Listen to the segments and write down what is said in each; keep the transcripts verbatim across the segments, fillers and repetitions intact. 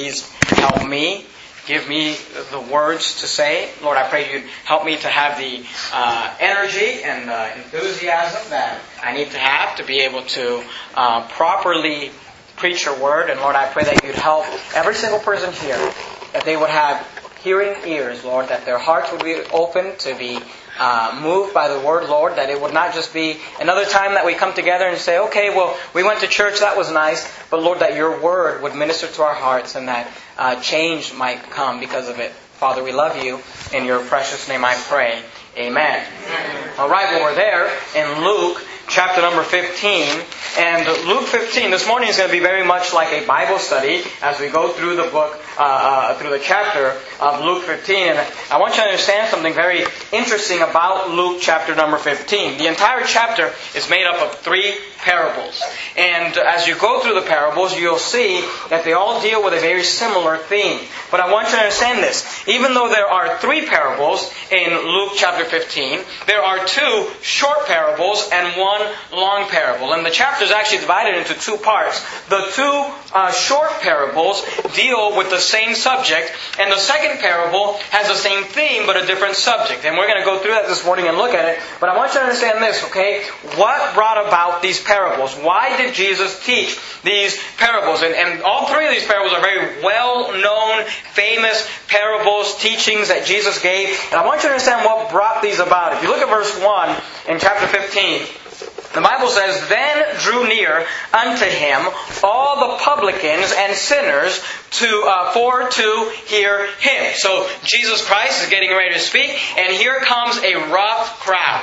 please help me. Give me the words to say. Lord, I pray You'd help me to have the uh, energy and uh, enthusiasm that I need to have to be able to uh, properly preach Your Word. And Lord, I pray that You'd help every single person here, that they would have hearing ears, Lord, that their hearts would be open to be uh, moved by the Word, Lord, that it would not just be another time that we come together and say, okay, well, we went to church, that was nice, but Lord, that Your Word would minister to our hearts and that uh, change might come because of it. Father, we love You. In Your precious name I pray. Amen. Amen. All right, well, we're there in Luke chapter number fifteen. And Luke fifteen, this morning is going to be very much like a Bible study as we go through the book, uh, uh, through the chapter of Luke fifteen. And I want you to understand something very interesting about Luke chapter number fifteen. The entire chapter is made up of three parables. And as you go through the parables, you'll see that they all deal with a very similar theme. But I want you to understand this. Even though there are three parables in Luke chapter fifteen, there are two short parables and one long parable. And the chapter is actually divided into two parts. The two uh, short parables deal with the same subject, and the second parable has the same theme but a different subject. And we're going to go through that this morning and look at it. But I want you to understand this, okay? What brought about these parables? Why did Jesus teach these parables? And, and all three of these parables are very well-known, famous parables, teachings that Jesus gave. And I want you to understand what brought these about. If you look at verse one in chapter fifteen, the Bible says, "Then drew near unto Him all the publicans and sinners to uh, for to hear Him." So Jesus Christ is getting ready to speak, and here comes a rough crowd.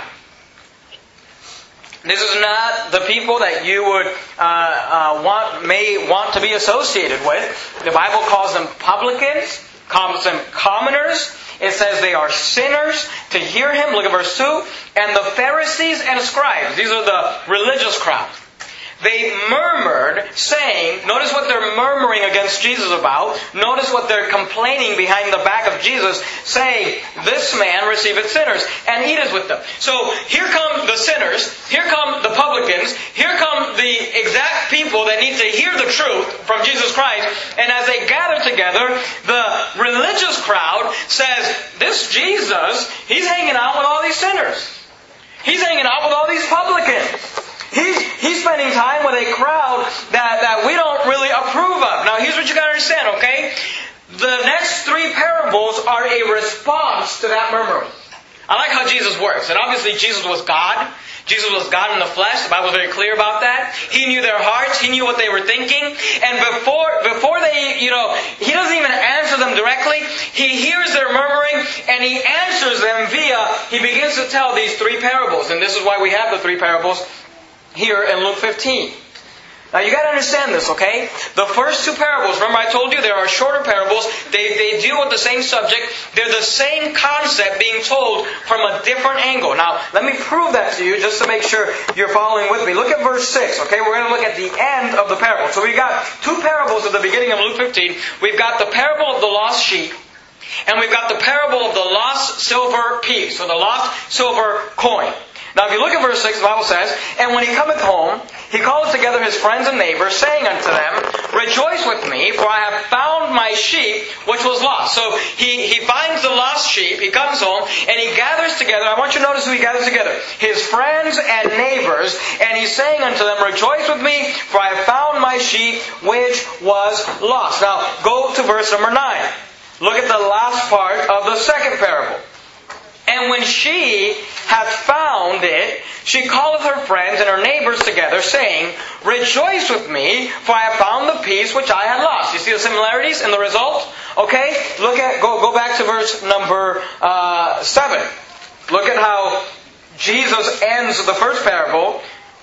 This is not the people that you would uh, uh, want may want to be associated with. The Bible calls them publicans, calls them commoners. It says they are sinners to hear Him. Look at verse two. "And the Pharisees and scribes," these are the religious crowd, "they murmured, saying," notice what they're murmuring against Jesus about. Notice what they're complaining behind the back of Jesus, saying, "This man receiveth sinners, and eateth with them." So here come the sinners, here come the publicans, here come the exact people that need to hear the truth from Jesus Christ. And as they gather together, the religious crowd says, "This Jesus, He's hanging out with all these sinners. He's hanging out with all these publicans. He's, he's spending time with a crowd that, that we don't really approve of." Now here's what you got to understand, okay? The next three parables are a response to that murmuring. I like how Jesus works. And obviously Jesus was God. Jesus was God in the flesh. The Bible is very clear about that. He knew their hearts. He knew what they were thinking. And before before they, you know, He doesn't even answer them directly. He hears their murmuring and He answers them via, He begins to tell these three parables. And this is why we have the three parables here in Luke fifteen. Now you got to understand this, okay? The first two parables, remember I told you there are shorter parables. They they deal with the same subject. They're the same concept being told from a different angle. Now let me prove that to you just to make sure you're following with me. Look at verse six, okay? We're going to look at the end of the parable. So we've got two parables at the beginning of Luke fifteen. We've got the parable of the lost sheep, and we've got the parable of the lost silver piece, or the lost silver coin. Now if you look at verse six, the Bible says, "And when he cometh home, he calleth together his friends and neighbors, saying unto them, Rejoice with me, for I have found my sheep which was lost." So he, he finds the lost sheep, he comes home, and he gathers together, I want you to notice who he gathers together, his friends and neighbors, and he's saying unto them, "Rejoice with me, for I have found my sheep which was lost." Now go to verse number nine. Look at the last part of the second parable. "And when she hath found it, she calleth her friends and her neighbors together, saying, Rejoice with me, for I have found the piece which I had lost." You see the similarities in the result? Okay, look at go go back to verse number uh, seven. Look at how Jesus ends the first parable.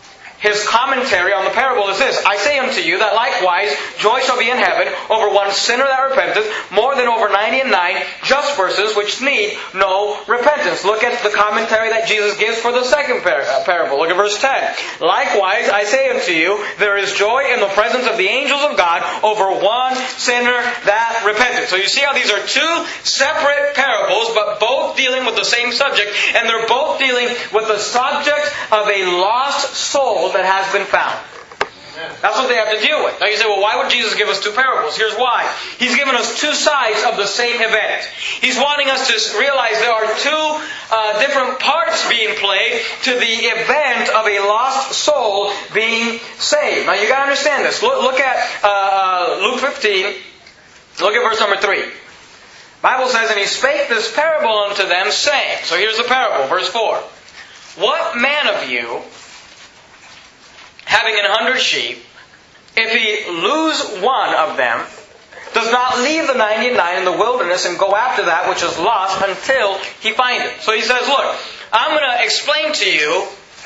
His commentary on the parable is this: "I say unto you that likewise joy shall be in heaven over one sinner that repenteth, more than over ninety and nine just persons which need no repentance." Look at the commentary that Jesus gives for the second par- parable. Look at verse ten. "Likewise I say unto you, there is joy in the presence of the angels of God over one sinner that repenteth." So you see how these are two separate parables, but both dealing with the same subject, and they're both dealing with the subject of a lost soul that has been found. That's what they have to deal with. Now you say, well, why would Jesus give us two parables? Here's why. He's given us two sides of the same event. He's wanting us to realize there are two uh, different parts being played to the event of a lost soul being saved. Now you got to understand this. Look, look at uh, uh, Luke fifteen. Look at verse number three. The Bible says, and he spake this parable unto them, saying. So here's the parable, verse four. What man of you, having an hundred sheep, if he lose one of them, does not leave the ninety-nine in the wilderness and go after that which is lost until he find it? So he says, look, I'm going to explain to you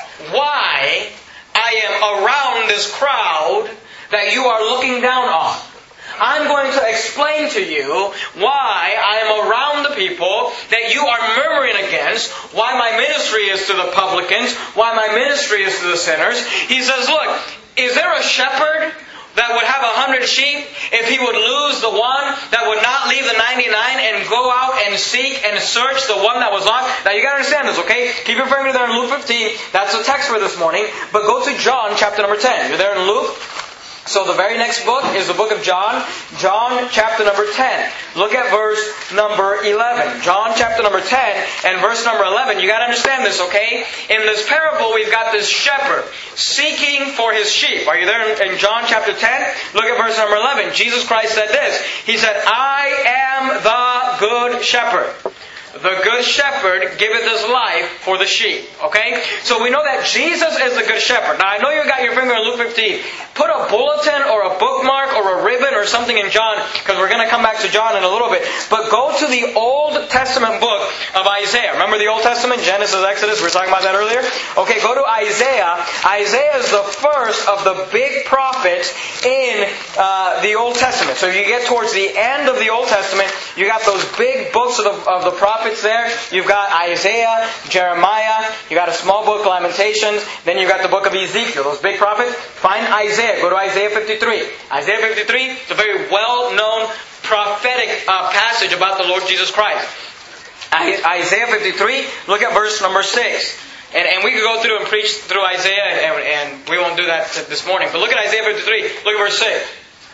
why I am around this crowd that you are looking down on. I'm going to explain to you why I am around the people that you are murmuring against, why my ministry is to the publicans, why my ministry is to the sinners. He says, look, is there a shepherd that would have a hundred sheep if he would lose the one that would not leave the ninety-nine and go out and seek and search the one that was lost? Now you got to understand this, okay? Keep your finger there in Luke fifteen. That's the text for this morning. But go to John chapter number ten. You're there in Luke? So the very next book is the book of John. John chapter number ten. Look at verse number eleven. John chapter number ten and verse number eleven. You got to understand this, okay? In this parable we've got this shepherd seeking for his sheep. Are you there in, in John chapter ten? Look at verse number eleven. Jesus Christ said this. He said, I am the good shepherd. The good shepherd giveth his life for the sheep. Okay? So we know that Jesus is the good shepherd. Now I know you got your finger in Luke fifteen. Put a bulletin or a bookmark or a ribbon or something in John, because we're going to come back to John in a little bit. But go to the Old Testament book of Isaiah. Remember the Old Testament? Genesis, Exodus. We were talking about that earlier. Okay, go to Isaiah. Isaiah is the first of the big prophets in uh, the Old Testament. So if you get towards the end of the Old Testament, you got those big books of the, of the prophets there. You've got Isaiah, Jeremiah, you got a small book, Lamentations, then you've got the book of Ezekiel, those big prophets. Find Isaiah. Go to Isaiah fifty-three. Isaiah fifty-three is a very well-known prophetic uh, passage about the Lord Jesus Christ. I, Isaiah fifty-three, look at verse number six. And, and we could go through and preach through Isaiah, and, and we won't do that this morning. But look at Isaiah fifty-three, look at verse six.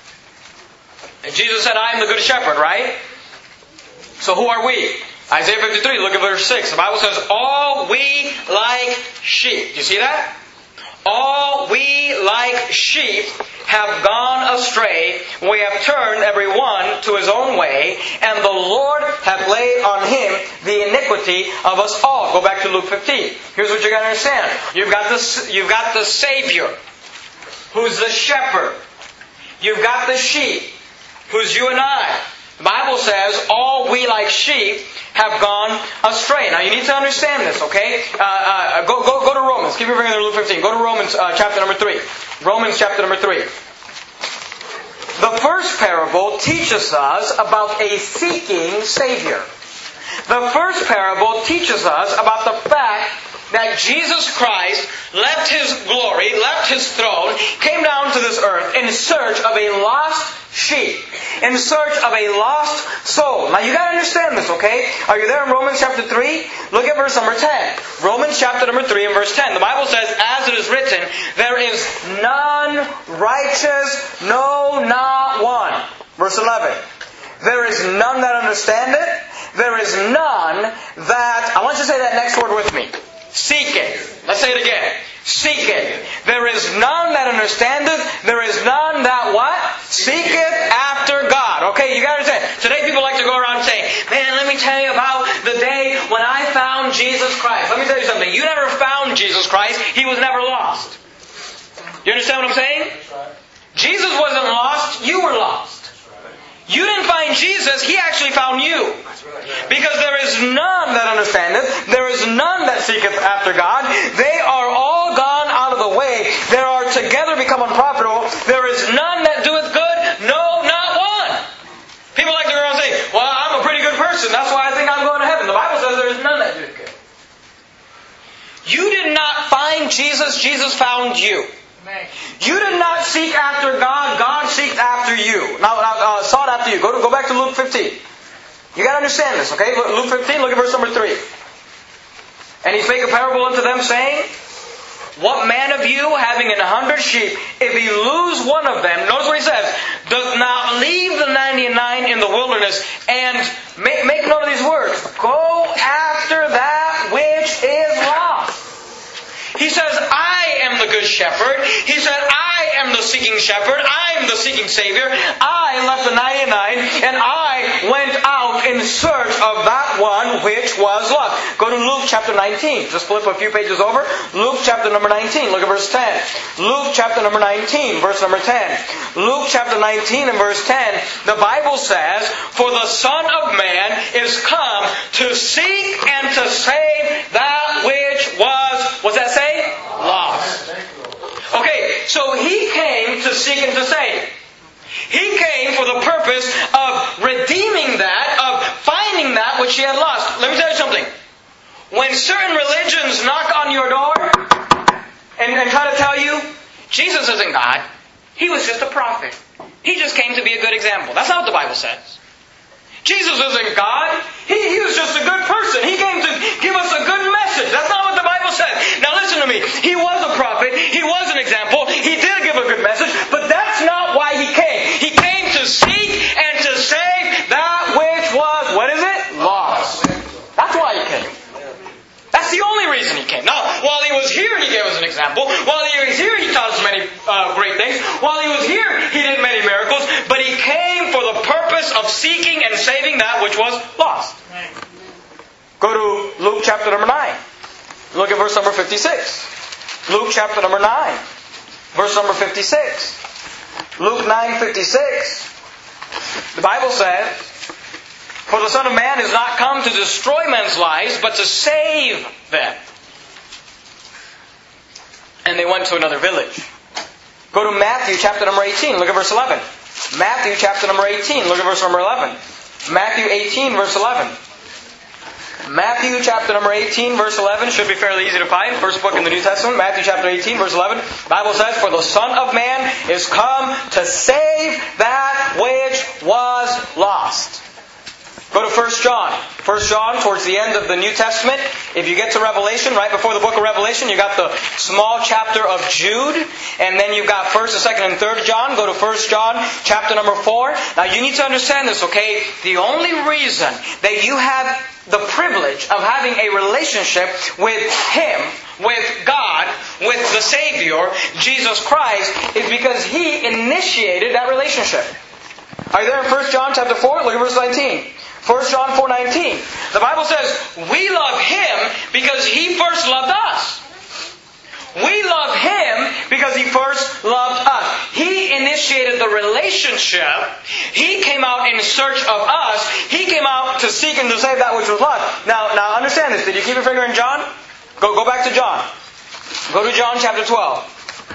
And Jesus said, I am the good shepherd, right? So who are we? Isaiah fifty-three, look at verse six. The Bible says, all we like sheep. Do you see that? All we like sheep have gone astray. We have turned every one to his own way, and the Lord hath laid on him the iniquity of us all. Go back to Luke fifteen. Here's what you got to understand. You've got the, you've got the Savior, who's the shepherd. You've got the sheep, who's you and I. The Bible says, all we like sheep have gone astray. Now you need to understand this, okay? Uh, uh, go, go, go to Romans. Keep your finger in Luke fifteen. Go to Romans uh, chapter number three. Romans chapter number three. The first parable teaches us about a seeking Savior. The first parable teaches us about the fact that Jesus Christ left His glory, left His throne, came down to this earth in search of a lost sheep, in search of a lost soul. Now you got to understand this, okay? Are you there in Romans chapter three? Look at verse number ten. Romans chapter number three and verse ten. The Bible says, as it is written, there is none righteous, no, not one. Verse eleven. There is none that understandeth. There is none that... I want you to say that next word with me. Seeketh. Let's say it again. Seeketh. There is none that understandeth. There is none that what? Seeketh after God. Okay, you got to understand. Today people like to go around saying, man, let me tell you about the day when I found Jesus Christ. Let me tell you something. You never found Jesus Christ. He was never lost. You understand what I'm saying? Jesus wasn't lost. You were lost. You didn't find Jesus, He actually found you. Because there is none that understandeth, there is none that seeketh after God. They are all gone out of the way. They are together become unprofitable. There is none that doeth good, no, not one. People like to go around and say, well, I'm a pretty good person, that's why I think I'm going to heaven. The Bible says there is none that doeth good. You did not find Jesus, Jesus found you. You did not seek after God, God seeked after you. Now, uh, sought after you. Go to, go back to Luke fifteen. You got to understand this, okay? Luke fifteen, look at verse number three. And He spake a parable unto them, saying, what man of you, having an hundred sheep, if he lose one of them, notice what he says, does not leave the ninety-nine in the wilderness, and make, make note of these words, go after that which is lost. He says, I am the good shepherd. He said, I am the seeking shepherd. I am the seeking Savior. I left the ninety-nine and I went out in search of that one which was lost. Go to Luke chapter nineteen. Just flip a few pages over. Luke chapter number nineteen. Look at verse ten. Luke chapter number nineteen, verse number ten. Luke chapter nineteen and verse ten. The Bible says, for the Son of Man is come to seek and to save that which was, what's that say? Lost. Okay, so He came to seek and to save. He came for the purpose of redeeming that, of finding that which He had lost. Let me tell you something. When certain religions knock on your door and, and try to tell you, Jesus isn't God, He was just a prophet. He just came to be a good example. That's not what the Bible says. Jesus isn't God. He, he was just a good person. He came to give us a good message. That's not what the Bible says. Now listen to me. He was a prophet. He was an example. He did give a good message. But that's not why He came. He came to seek and to save that which was, what is it? Lost. That's why He came. That's the only reason He came. Now, while He was here, He gave us an example. While He was here, He taught us many uh, great things. While He was here, He did many miracles. But He came for the purpose of seeking and saving that which was lost. Go to Luke chapter number nine. Look at verse number fifty-six. Luke chapter number nine. Verse number fifty-six. Luke nine fifty-six. The Bible says, for the Son of Man is not come to destroy men's lives, but to save them. And they went to another village. Go to Matthew chapter number eighteen. Look at verse eleven. Matthew chapter number eighteen. Look at verse number eleven. Matthew eighteen verse eleven. Matthew chapter number eighteen verse eleven should be fairly easy to find. First book in the New Testament. Matthew chapter eighteen verse eleven. The Bible says, for the Son of Man is come to save that which was lost. Go to First John. First John, towards the end of the New Testament. If you get to Revelation, right before the book of Revelation, you got the small chapter of Jude. And then you've got First and Second and Third John. Go to First John, chapter number four. Now you need to understand this, okay? The only reason that you have the privilege of having a relationship with Him, with God, with the Savior, Jesus Christ, is because He initiated that relationship. Are you there in First John chapter four? Look at verse nineteen. First John four nineteen. The Bible says, we love Him because He first loved us. We love Him because He first loved us. He initiated the relationship. He came out in search of us. He came out to seek and to save that which was lost. Now, now understand this. Did you keep your finger in John? Go, go back to John. Go to John chapter twelve.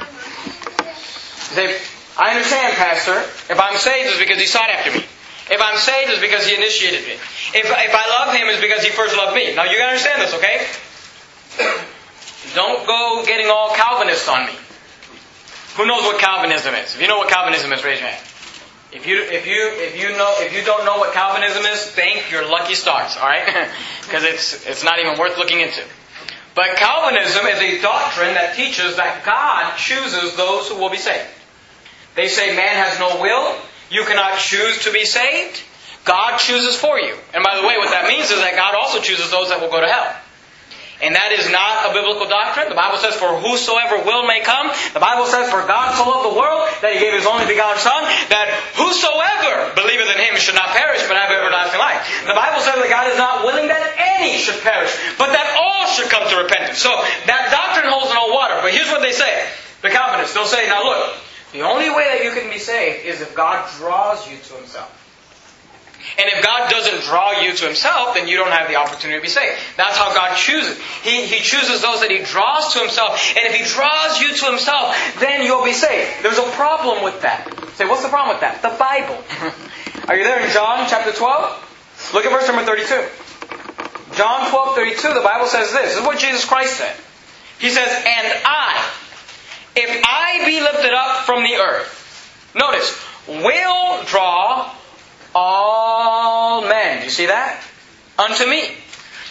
You say, I understand, Pastor. If I'm saved, it's because He sought after me. If I'm saved, it's because He initiated me. If, if I love Him, it's because He first loved me. Now, you gotta understand this, okay? Don't go getting all Calvinist on me. Who knows what Calvinism is? If you know what Calvinism is, raise your hand. If you if you if you know if you don't know what Calvinism is, thank your lucky stars, all right? Because it's it's not even worth looking into. But Calvinism is a doctrine that teaches that God chooses those who will be saved. They say man has no will. You cannot choose to be saved. God chooses for you. And by the way, what that means is that God also chooses those that will go to hell. And that is not a biblical doctrine. The Bible says, for whosoever will may come. The Bible says, for God so loved the world that He gave His only begotten Son, that whosoever believeth in Him should not perish, but have everlasting life. The Bible says that God is not willing that any should perish, but that all should come to repentance. So that doctrine holds no water. But here's what they say. The Calvinists, they'll say, now look, the only way that you can be saved is if God draws you to Himself. And if God doesn't draw you to Himself, then you don't have the opportunity to be saved. That's how God chooses. He, he chooses those that He draws to Himself. And if He draws you to Himself, then you'll be saved. There's a problem with that. Say, what's the problem with that? The Bible. Are you there in John chapter twelve? Look at verse number thirty-two. John twelve thirty-two, the Bible says this. This is what Jesus Christ said. He says, and I, if I be lifted up from the earth, notice, will draw all men. Do you see that? Unto me.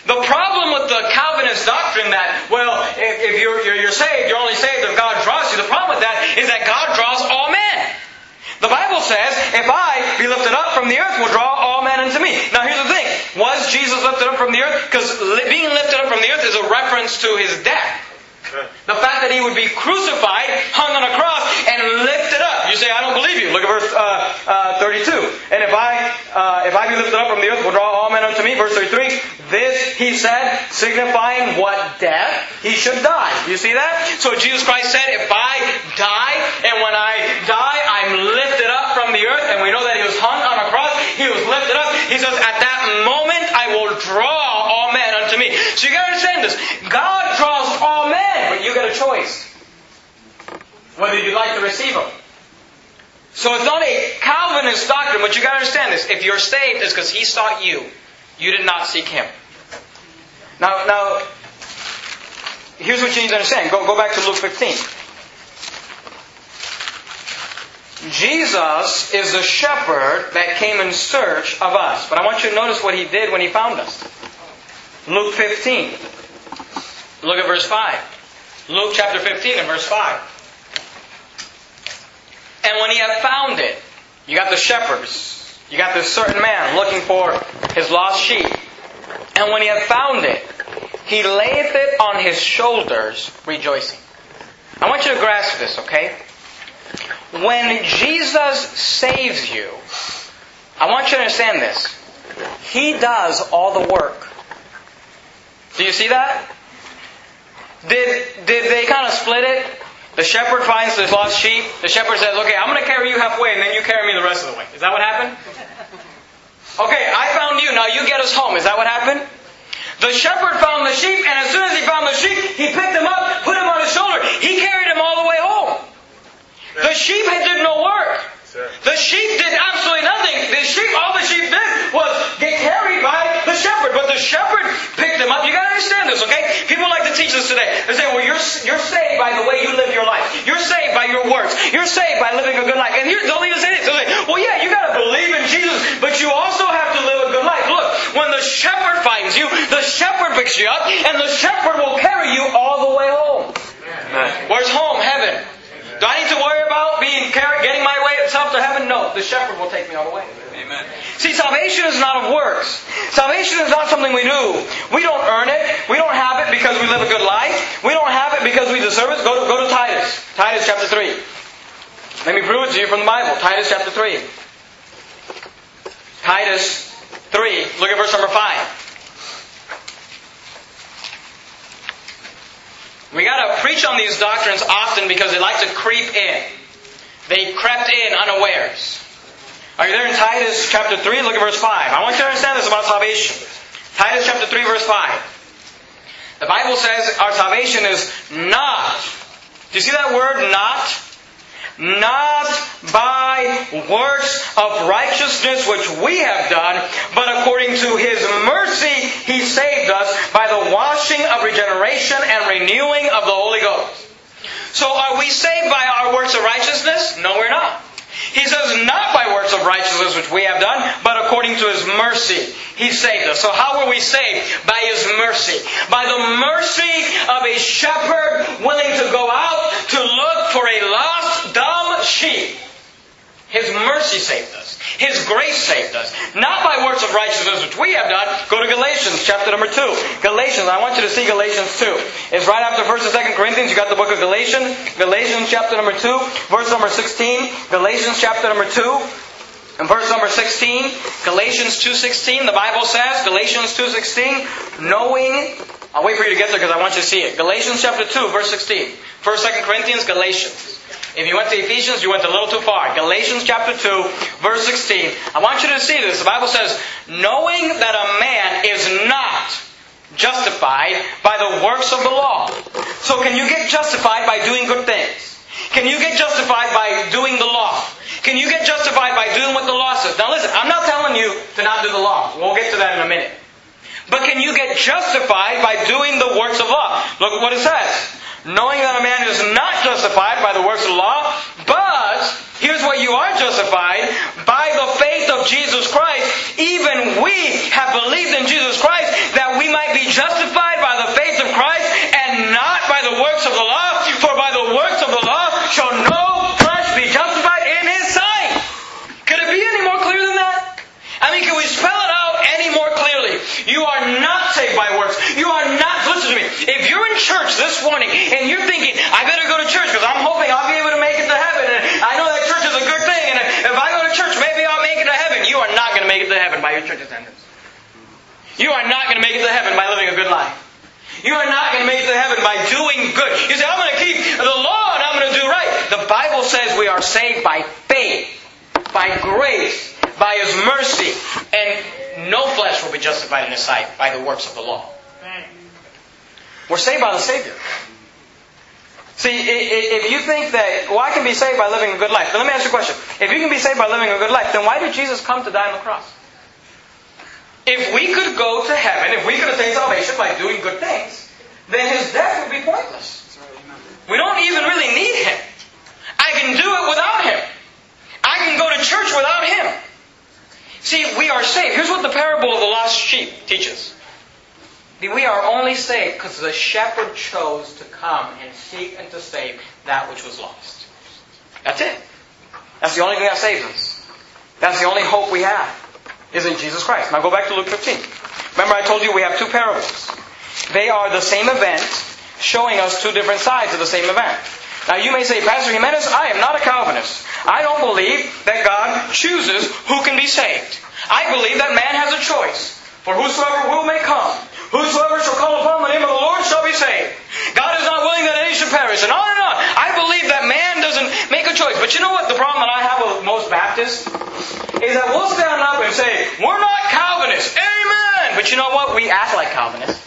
The problem with the Calvinist doctrine that, well, if, if you're, you're, you're saved, you're only saved if God draws you. The problem with that is that God draws all men. The Bible says, if I be lifted up from the earth, will draw all men unto me. Now here's the thing. Was Jesus lifted up from the earth? Because li- being lifted up from the earth is a reference to His death. The fact that He would be crucified, hung on a cross, and lifted up. You say, I don't believe you. Look at verse uh, uh, thirty-two. And if I uh, if I be lifted up from the earth, will draw all men unto me. Verse thirty-three. This He said, signifying what death He should die. You see that? So Jesus Christ said, if I die, and when I die, I'm lifted up from the earth. And we know that He was hung on a cross. He was lifted up. He says, at that moment, I will draw all men unto me. So you got to understand this. God draws all men. But you got a choice whether you'd like to receive Him. So it's not a Calvinist doctrine, but you got to understand this. If you're saved, it's because He sought you. You did not seek Him. Now, now, here's what you need to understand. Go, go back to Luke fifteen. Jesus is the shepherd that came in search of us. But I want you to notice what He did when He found us. Luke fifteen. Look at verse five. Luke chapter fifteen and verse five. And when He had found it, you got the shepherds, you got this certain man looking for his lost sheep. And when He had found it, He layeth it on His shoulders, rejoicing. I want you to grasp this, okay? When Jesus saves you, I want you to understand this. He does all the work. Do you see that? Did, did they kind of split it? The shepherd finds his lost sheep. The shepherd says, okay, I'm going to carry you halfway and then you carry me the rest of the way. Is that what happened? Okay, I found you. Now you get us home. Is that what happened? The shepherd found the sheep, and as soon as he found the sheep, he picked them up, put them on his shoulder. He carried them all the way home. The sheep did no work. The sheep did absolutely nothing. The sheep, all the sheep did was get carried by the shepherd. But the shepherd picked them up. You got to understand this, okay? People like to teach this today. They say, well, you're you're saved by the way you live your life. You're saved by your works. You're saved by living a good life. And here, they'll even say this. They'll say, well, yeah, you got to believe in Jesus, but you also have to live a good life. Look, when the shepherd finds you, the shepherd picks you up, and the shepherd will carry you all the way home. Amen. Where's home? Heaven. Do I need to worry about being carried, getting my way itself to heaven? No. The shepherd will take me all the way. Amen. See, salvation is not of works. Salvation is not something we do. We don't earn it. We don't have it because we live a good life. We don't have it because we deserve it. Go to, go to Titus. Titus chapter three. Let me prove it to you from the Bible. Titus chapter three. Titus three. Look at verse number five. We got to preach on these doctrines often because they like to creep in. They crept in unawares. Are you there in Titus chapter three? Look at verse five. I want you to understand this about salvation. Titus chapter three verse five. The Bible says our salvation is not. Do you see that word, not? Not by works of righteousness which we have done, but according to His mercy He saved us by the washing of regeneration and renewing of the Holy Ghost. So are we saved by our works of righteousness? No, we're not. He says, not by works of righteousness which we have done, but according to His mercy He saved us. So how were we saved? By His mercy. By the mercy of a shepherd willing to go out to look for a lost, dumb sheep. His mercy saved us. His grace saved us. Not by works of righteousness which we have done. Go to Galatians chapter number two. Galatians, I want you to see Galatians two. It's right after First and Second Corinthians. You got the book of Galatians. Galatians chapter number two, verse number sixteen. Galatians chapter number two. And verse number sixteen, Galatians two sixteen, the Bible says, Galatians two sixteen, knowing, I'll wait for you to get there because I want you to see it. Galatians chapter two, verse sixteen. First, Second Corinthians, Galatians. If you went to Ephesians, you went a little too far. Galatians chapter two, verse sixteen. I want you to see this. The Bible says, knowing that a man is not justified by the works of the law. So can you get justified by doing good things? Can you get justified by doing the law? Can you get justified by doing what the law says? Now listen, I'm not telling you to not do the law. We'll get to that in a minute. But can you get justified by doing the works of law? Look at what it says. Knowing that a man is not justified by the works of the law, but here's what you are justified, by the faith of Jesus Christ. Even we have believed in Jesus Christ that we might be justified by the faith of Christ and not by the works of the law. For by the works of the law shall no flesh be justified in His sight. Could it be any more clear than that? I mean, can we spell it out any more clearly? You are not saved by works. You are not, listen to me, if you're in church this morning and you're thinking, I better go to church because I'm hoping I'll be able to make it to heaven, and I know that church is a good thing, and if I go to church, maybe I'll make it to heaven. You are not going to make it to heaven by your church attendance. You are not going to make it to heaven by living a good life. You are not going to make it to heaven by doing good. You say, I'm going to keep the law and I'm going to do right. The Bible says we are saved by faith, by grace, by His mercy, and no flesh will be justified in His sight by the works of the law. We're saved by the Savior. See, if you think that, well, I can be saved by living a good life, then let me ask you a question. If you can be saved by living a good life, then why did Jesus come to die on the cross? If we could go to heaven, if we could attain salvation by doing good things, then His death would be pointless. We don't even really need Him. I can do it without Him. I can go to church without Him. See, we are saved. Here's what the parable of the lost sheep teaches. We are only saved because the shepherd chose to come and seek and to save that which was lost. That's it. That's the only thing that saves us. That's the only hope we have, is in Jesus Christ. Now go back to Luke fifteen. Remember I told you we have two parables. They are the same event, showing us two different sides of the same event. Now you may say, Pastor Jimenez, I am not a Calvinist. I don't believe that God chooses who can be saved. I believe that man has a choice. For whosoever will may come. Whosoever shall call upon the name of the Lord shall be saved. God is not willing that any should perish. And on and on. I believe that man doesn't make a choice. But you know what the problem that I have with most Baptists? Is that we'll stand up and say, we're not Calvinists. Amen. But you know what? We act like Calvinists.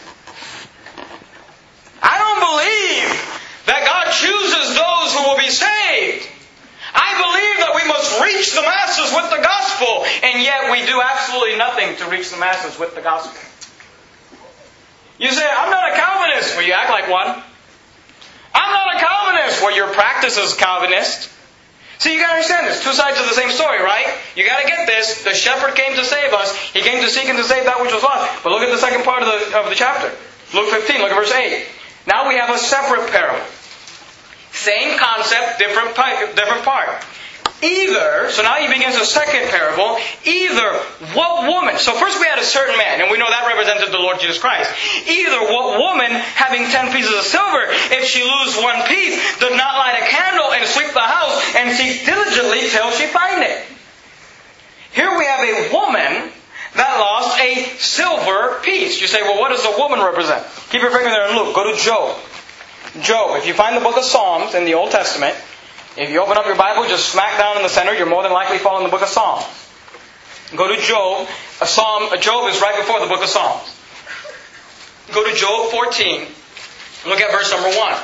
I don't believe that God chooses those who will be saved. I believe that we must reach the masses with the gospel, and yet we do absolutely nothing to reach the masses with the gospel. You say, I'm not a Calvinist. Well, you act like one. I'm not a Calvinist. Well, your practice is Calvinist. See, you got to understand this. Two sides of the same story, right? You got to get this. The shepherd came to save us. He came to seek and to save that which was lost. But look at the second part of the, of the chapter. Luke fifteen, look at verse eight. Now we have a separate parable. Same concept, different different part. Either, so now he begins a second parable, either what woman, so first we had a certain man, and we know that represented the Lord Jesus Christ. Either what woman, having ten pieces of silver, if she lose one piece, does not light a candle and sweep the house and seek diligently till she find it. Here we have a woman that lost a silver piece. You say, well, what does a woman represent? Keep your finger there and look. Go to Job. Job, if you find the book of Psalms in the Old Testament, if you open up your Bible, just smack down in the center, you're more than likely following the book of Psalms. Go to Job. A Psalm, a Job is right before the book of Psalms. Go to Job fourteen. Look at verse number one.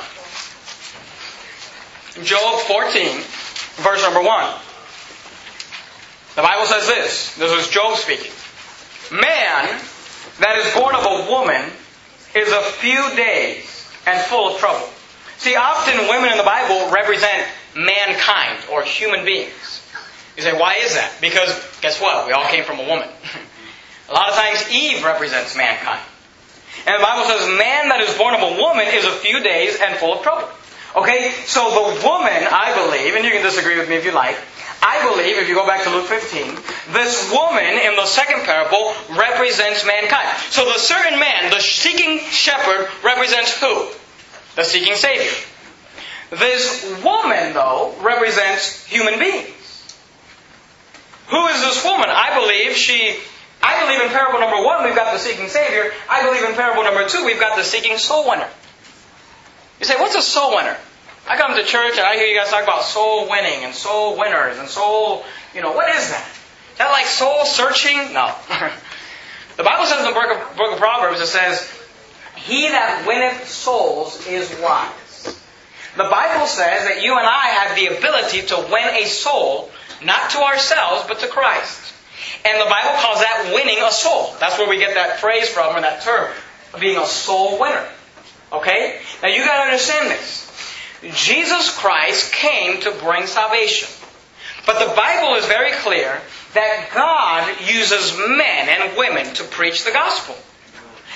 Job fourteen, verse number one. The Bible says this. This is Job speaking. Man that is born of a woman is a few days and full of trouble. See, often women in the Bible represent mankind or human beings. You say, why is that? Because, guess what? We all came from a woman. A lot of times Eve represents mankind. And the Bible says, man that is born of a woman is a few days and full of trouble. Okay, so the woman, I believe, and you can disagree with me if you like, I believe, if you go back to Luke fifteen, this woman in the second parable represents mankind. So the certain man, the seeking shepherd, represents who? The seeking Savior. This woman, though, represents human beings. Who is this woman? I believe she... I believe in parable number one, we've got the seeking Savior. I believe in parable number two, we've got the seeking soul winner. You say, what's a soul winner? I come to church and I hear you guys talk about soul winning and soul winners and soul... You know, what is that? Is that like soul searching? No. The Bible says in the book of, book of Proverbs, it says, he that winneth souls is wise. The Bible says that you and I have the ability to win a soul, not to ourselves, but to Christ. And the Bible calls that winning a soul. That's where we get that phrase from, or that term, being a soul winner. Okay? Now you got to understand this. Jesus Christ came to bring salvation. But the Bible is very clear that God uses men and women to preach the gospel.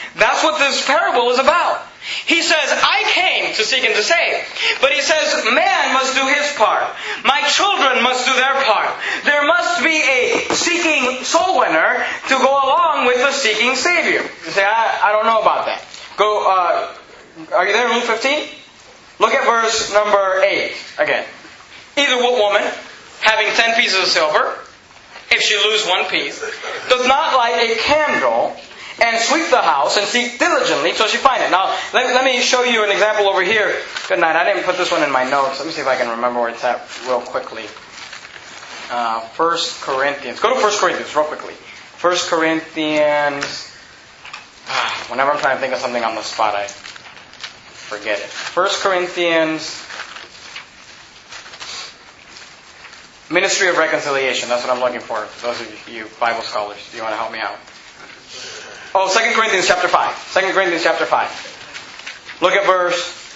That's what this parable is about. He says, I came to seek and to save. But he says, man must do his part. My children must do their part. There must be a seeking soul winner to go along with the seeking Savior. You say, I, I don't know about that. Go, uh, are you there in Luke fifteen? Look at verse number eight again. Either what woman, having ten pieces of silver, if she lose one piece, does not light a candle and sweep the house and seek diligently till she find it. Now, let, let me show you an example over here. Good night. I didn't put this one in my notes. Let me see if I can remember where it's at real quickly. Uh, First Corinthians. Go to First Corinthians real quickly. First Corinthians. Whenever I'm trying to think of something on the spot, I forget it. First Corinthians. Ministry of Reconciliation. That's what I'm looking for. Those of you Bible scholars, do you want to help me out? Oh, Second Corinthians chapter five. Second Corinthians chapter five. Look at verse.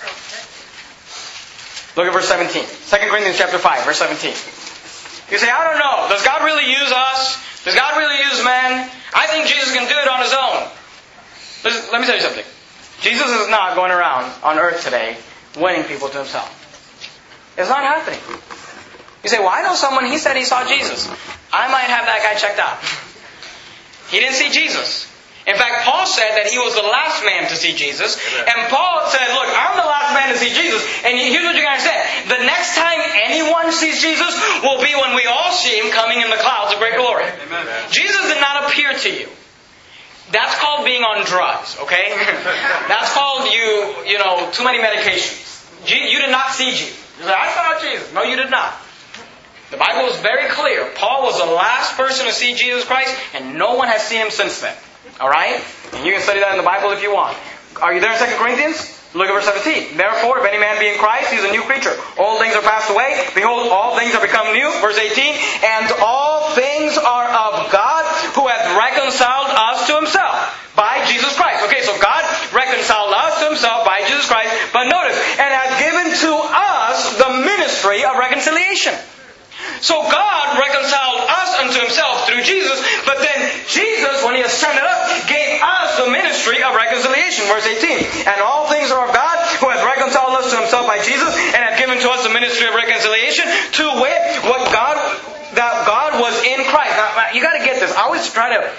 Look at verse seventeen. Second Corinthians chapter five, verse seventeen. You say, I don't know. Does God really use us? Does God really use men? I think Jesus can do it on His own. Listen, let me tell you something. Jesus is not going around on earth today winning people to Himself. It's not happening. You say, well, I know someone, he said he saw Jesus. I might have that guy checked out. He didn't see Jesus. In fact, Paul said that he was the last man to see Jesus. And Paul said, look, I'm the last man to see Jesus. And here's what you got to understand. The next time anyone sees Jesus will be when we all see Him coming in the clouds of great glory. Amen. Jesus did not appear to you. That's called being on drugs, okay? That's called you, you know, too many medications. You did not see Jesus. You said, I saw Jesus. No, you did not. The Bible is very clear. Paul was the last person to see Jesus Christ, and no one has seen Him since then. Alright? And you can study that in the Bible if you want. Are you there in Second Corinthians? Look at verse seventeen. Therefore, if any man be in Christ, he is a new creature. Old things are passed away. Behold, all things are become new. Verse eighteen. And all things are of God, who hath reconciled us to Himself by Jesus Christ. Okay, so God reconciled us to Himself by Jesus Christ. But notice, and hath given to us the ministry of reconciliation. So God reconciled us unto Himself through Jesus, but then Jesus, when He ascended up, gave us the ministry of reconciliation. Verse eighteen. And all things are of God, who hath reconciled us to Himself by Jesus, and hath given to us the ministry of reconciliation, to wit, what God, that God was in Christ. Now, you got to get this. I always try to,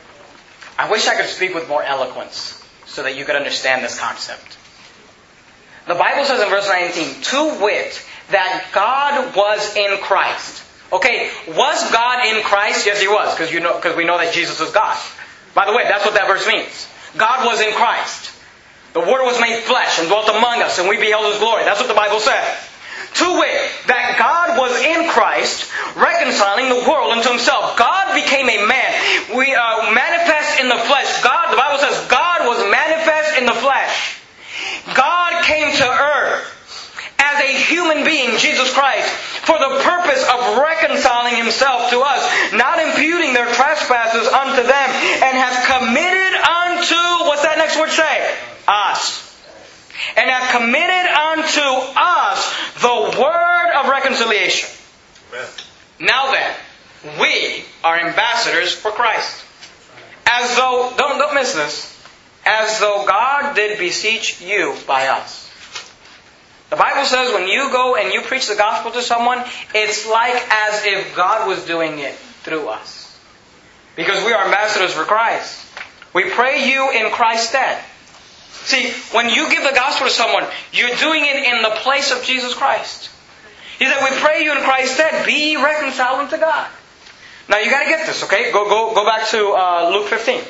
I wish I could speak with more eloquence, so that you could understand this concept. The Bible says in verse nineteen, to wit, that God was in Christ. Okay, was God in Christ? Yes, He was, because you know, because we know that Jesus is God. By the way, that's what that verse means. God was in Christ. The Word was made flesh and dwelt among us, and we beheld His glory. That's what the Bible says. To wit, that God was in Christ, reconciling the world unto Himself. God became a man. We uh, manifest in the flesh. God, the Bible says, God was manifest in the flesh. God came to earth as a human being, Jesus Christ, for the purpose of reconciling Himself to us, not imputing their trespasses unto them, and hath committed unto, what's that next word say? Us. And hath committed unto us the word of reconciliation. Amen. Now then, we are ambassadors for Christ. As though, don't, don't miss this, as though God did beseech you by us. The Bible says when you go and you preach the gospel to someone, it's like as if God was doing it through us. Because we are ambassadors for Christ. We pray you in Christ's stead. See, when you give the gospel to someone, you're doing it in the place of Jesus Christ. He said, we pray you in Christ's stead, be ye reconciled unto God. Now you got to get this, okay? Go, go, go back to uh, Luke fifteen.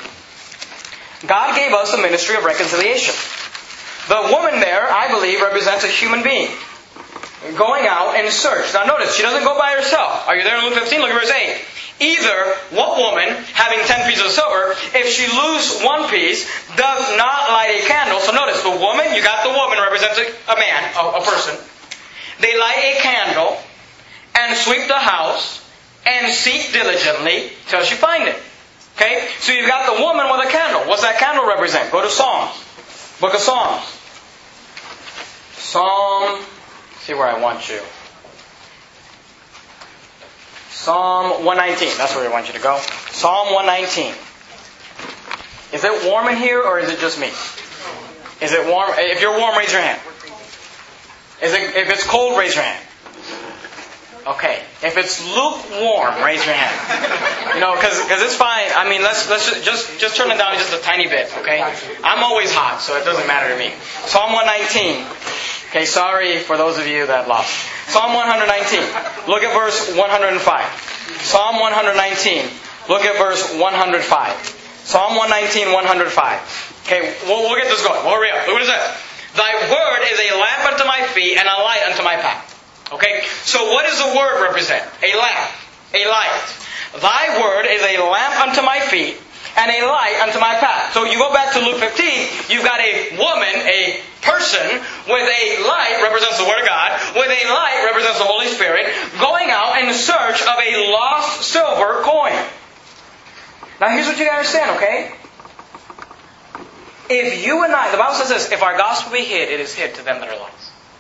God gave us the ministry of reconciliation. The woman there, I believe, represents a human being going out in search. Now notice, she doesn't go by herself. Are you there in Luke fifteen? Look at verse eight. Either, what woman, having ten pieces of silver, if she lose one piece, does not light a candle. So notice, the woman, you got the woman, represents a man, a, a person. They light a candle and sweep the house and seek diligently till she find it. Okay? So you've got the woman with a candle. What's that candle represent? Go to Psalms. Book of Psalms. Psalm, see where I want you. Psalm one nineteen. That's where I want you to go. Psalm one nineteen. Is it warm in here or is it just me? Is it warm? If you're warm, raise your hand. Is it, if it's cold, raise your hand. Okay. If it's lukewarm, raise your hand. You know, because it's fine. I mean, let's let's just, just just turn it down just a tiny bit. Okay. I'm always hot, so it doesn't matter to me. Psalm one nineteen. Okay. Sorry for those of you that lost. Psalm one nineteen. Look at verse one hundred five. Psalm one nineteen. Look at verse one hundred five. Psalm one nineteen, one hundred five. Okay, we'll, we'll get this going. We'll hurry up. Look what it says. Thy word is a lamp unto my feet and a light unto my path. Okay, so what does the word represent? A lamp, a light. Thy word is a lamp unto my feet and a light unto my path. So you go back to Luke fifteen, you've got a woman, a person, with a light, represents the Word of God, with a light, represents the Holy Spirit, going out in search of a lost silver coin. Now here's what you gotta understand, okay? If you and I, the Bible says this, if our gospel be hid, it is hid to them that are lost.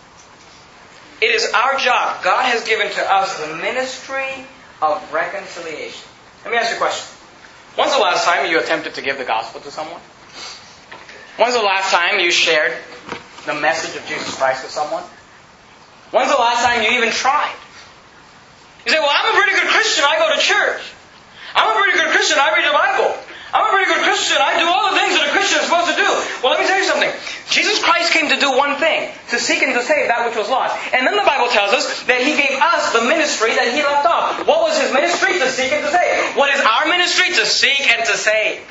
It is our job. God has given to us the ministry of reconciliation. Let me ask you a question. When's the last time you attempted to give the gospel to someone? When's the last time you shared the message of Jesus Christ with someone? When's the last time you even tried? You say, well, I'm a pretty good Christian. I go to church. I'm a pretty good Christian. I read the Bible. I'm a pretty good Christian. I do all the things that a Christian is supposed to do. Well, let me tell you something. Jesus Christ came to do one thing, to seek and to save that which was lost. And then the Bible tells us that He gave us the ministry that He left off. What was His ministry? To seek and to save. What is our ministry? To seek and to save.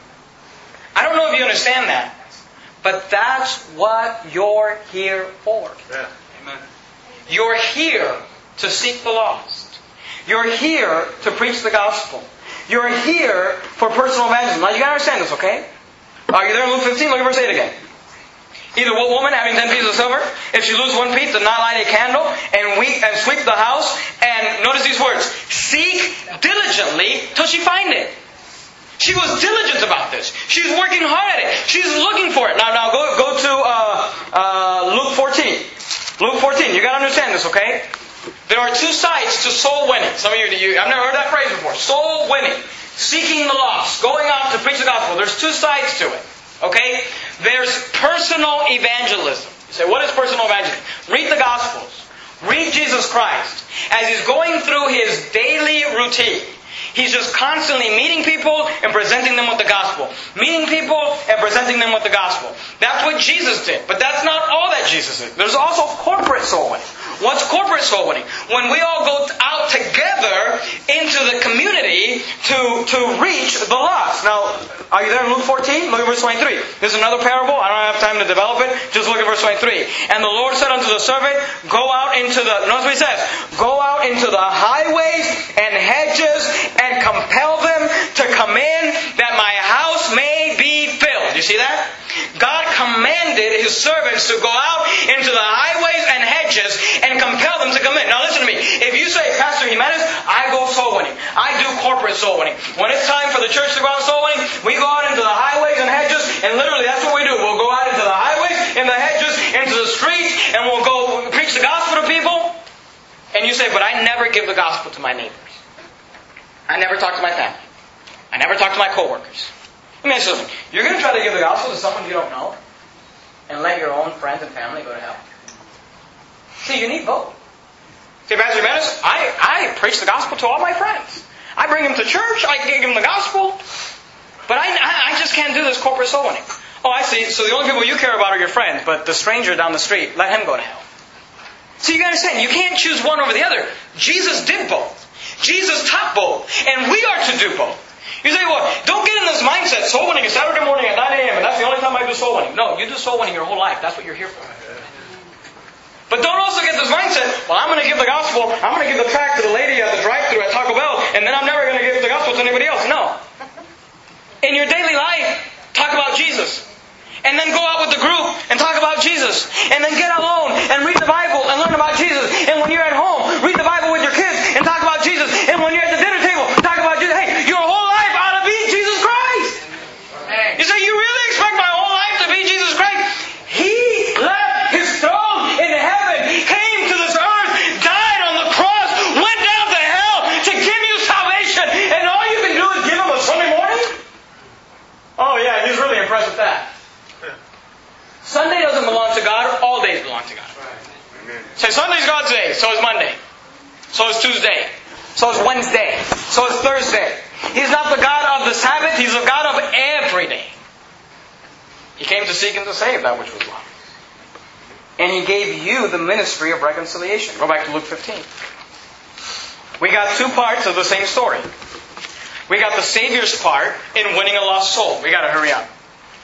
I don't know if you understand that, but that's what you're here for. Yeah. Amen. You're here to seek the lost. You're here to preach the gospel. You're here for personal evangelism. Now you gotta understand this, okay? Are you there in Luke fifteen? Look at verse eight again. Either what woman having ten pieces of silver, if she lose one piece, does not light a candle and we and sweep the house, and notice these words, seek diligently till she find it. She was diligent about this. She's working hard at it. She's looking for it. Now, now go go to uh, uh, Luke fourteen. Luke fourteen. You gotta understand this, okay? There are two sides to soul winning. Some of you, you, I've never heard that phrase before. Soul winning. Seeking the lost. Going out to preach the gospel. There's two sides to it. Okay? There's personal evangelism. You say, what is personal evangelism? Read the Gospels. Read Jesus Christ. As He's going through His daily routine, He's just constantly meeting people and presenting them with the gospel. Meeting people and presenting them with the gospel. That's what Jesus did. But that's not all that Jesus did. There's also corporate soul winning. What's corporate soul winning? When we all go out together into the community to, to reach the lost. Now, are you there in Luke fourteen? Look at verse twenty-three. This is another parable. I don't have time to develop it. Just look at verse twenty-three. And the Lord said unto the servant, go out into the, notice what He says, go out into the highways and hedges and compel them to come in that my house may be filled. You see that? God commanded His servants to go out into the highways and hedges and compel them to come in. Now listen to me. If you say, Pastor Jimenez, I go soul winning. I do corporate soul winning. When it's time for the church to go out soul winning, we go out into the highways and hedges, and literally that's what we do. We'll go out into the highways, in the hedges, into the streets, and we'll go preach the gospel to people. And you say, but I never give the gospel to my neighbors. I never talk to my family. I never talk to my coworkers. Let me ask you something. You're going to try to give the gospel to someone you don't know and let your own friends and family go to hell? See, you need both. See, Pastor Jimenez, I, I preach the gospel to all my friends. I bring them to church. I give them the gospel. But I, I, I just can't do this corporate soul winning. Oh, I see. So the only people you care about are your friends, but the stranger down the street, let him go to hell. So you got to understand, you can't choose one over the other. Jesus did both. Jesus taught both. And we are to do both. You say, well, don't get in this mindset. Soul winning is Saturday morning at nine a.m. and that's the only time I do soul winning. No, you do soul winning your whole life. That's what you're here for. But don't also get this mindset, well, I'm going to give the gospel, I'm going to give the tract to the lady at the drive-thru at Taco Bell, and then I'm never going to give the gospel to anybody else. No. In your daily life, talk about Jesus. And then go out with the group and talk about Jesus. And then get alone and read the Bible and learn about Jesus. And when you're at home, read the Bible with your kids and talk about Jesus. And when you're at the dinner table, talk about Jesus. Hey, your whole life ought to be Jesus Christ. You say, you really expect my whole life to be Jesus Christ? He left His throne in heaven, came to this earth, died on the cross, went down to hell to give you salvation. And all you can do is give Him a Sunday morning? Oh yeah, doesn't belong to God, all days belong to God. Say, Sunday's God's day, so is Monday. So is Tuesday. So is Wednesday. So is Thursday. He's not the God of the Sabbath, He's the God of every day. He came to seek and to save that which was lost. And He gave you the ministry of reconciliation. Go back to Luke fifteen. We got two parts of the same story. We got the Savior's part in winning a lost soul. We got to hurry up.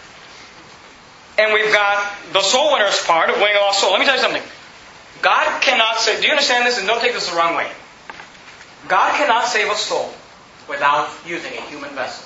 And we've got the soul winner's part of winning a lost soul. Let me tell you something. God cannot save... Do you understand this? And don't take this the wrong way. God cannot save a soul without using a human vessel.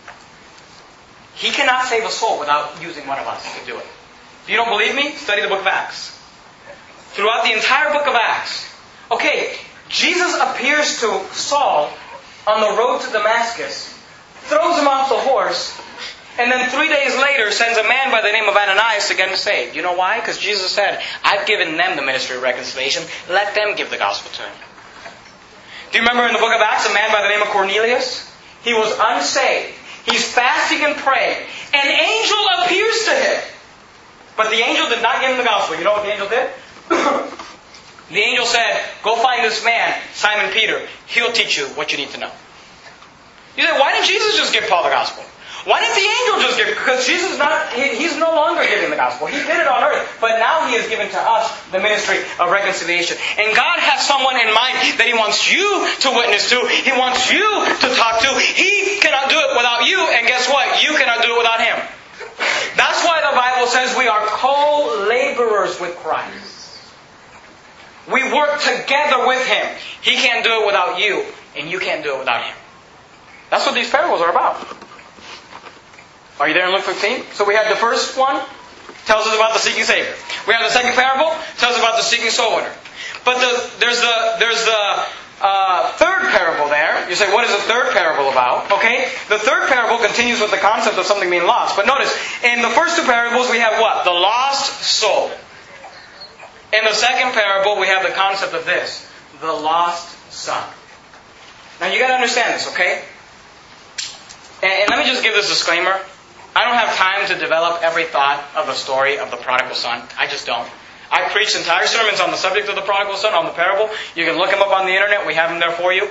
He cannot save a soul without using one of us to do it. If you don't believe me, study the book of Acts. Throughout the entire book of Acts. Okay, Jesus appears to Saul on the road to Damascus, throws him off the horse, and then three days later sends a man by the name of Ananias to get him saved. You know why? Because Jesus said, I've given them the ministry of reconciliation. Let them give the gospel to him. Do you remember in the book of Acts a man by the name of Cornelius? He was unsaved. He's fasting and praying. An angel appears to him. But the angel did not give him the gospel. You know what the angel did? The angel said, go find this man, Simon Peter. He'll teach you what you need to know. You say, why didn't Jesus just give Paul the gospel? Why didn't the angel just give it? Because Jesus is not, he, he's no longer giving the gospel. He did it on earth. But now He has given to us the ministry of reconciliation. And God has someone in mind that He wants you to witness to. He wants you to talk to. He cannot do it without you. And guess what? You cannot do it without Him. That's why the Bible says we are co-laborers with Christ. We work together with Him. He can't do it without you. And you can't do it without Him. That's what these parables are about. Are you there in Luke fifteen? So we have the first one, tells us about the seeking Savior. We have the second parable, tells us about the seeking soul winner. But the, there's the there's the uh, third parable there. You say, what is the third parable about? Okay, the third parable continues with the concept of something being lost. But notice, in the first two parables we have what? The lost soul. In the second parable we have the concept of this, the lost son. Now you got to understand this, okay? And, and let me just give this disclaimer. I don't have time to develop every thought of the story of the prodigal son. I just don't. I preached entire sermons on the subject of the prodigal son, on the parable. You can look them up on the internet. We have them there for you.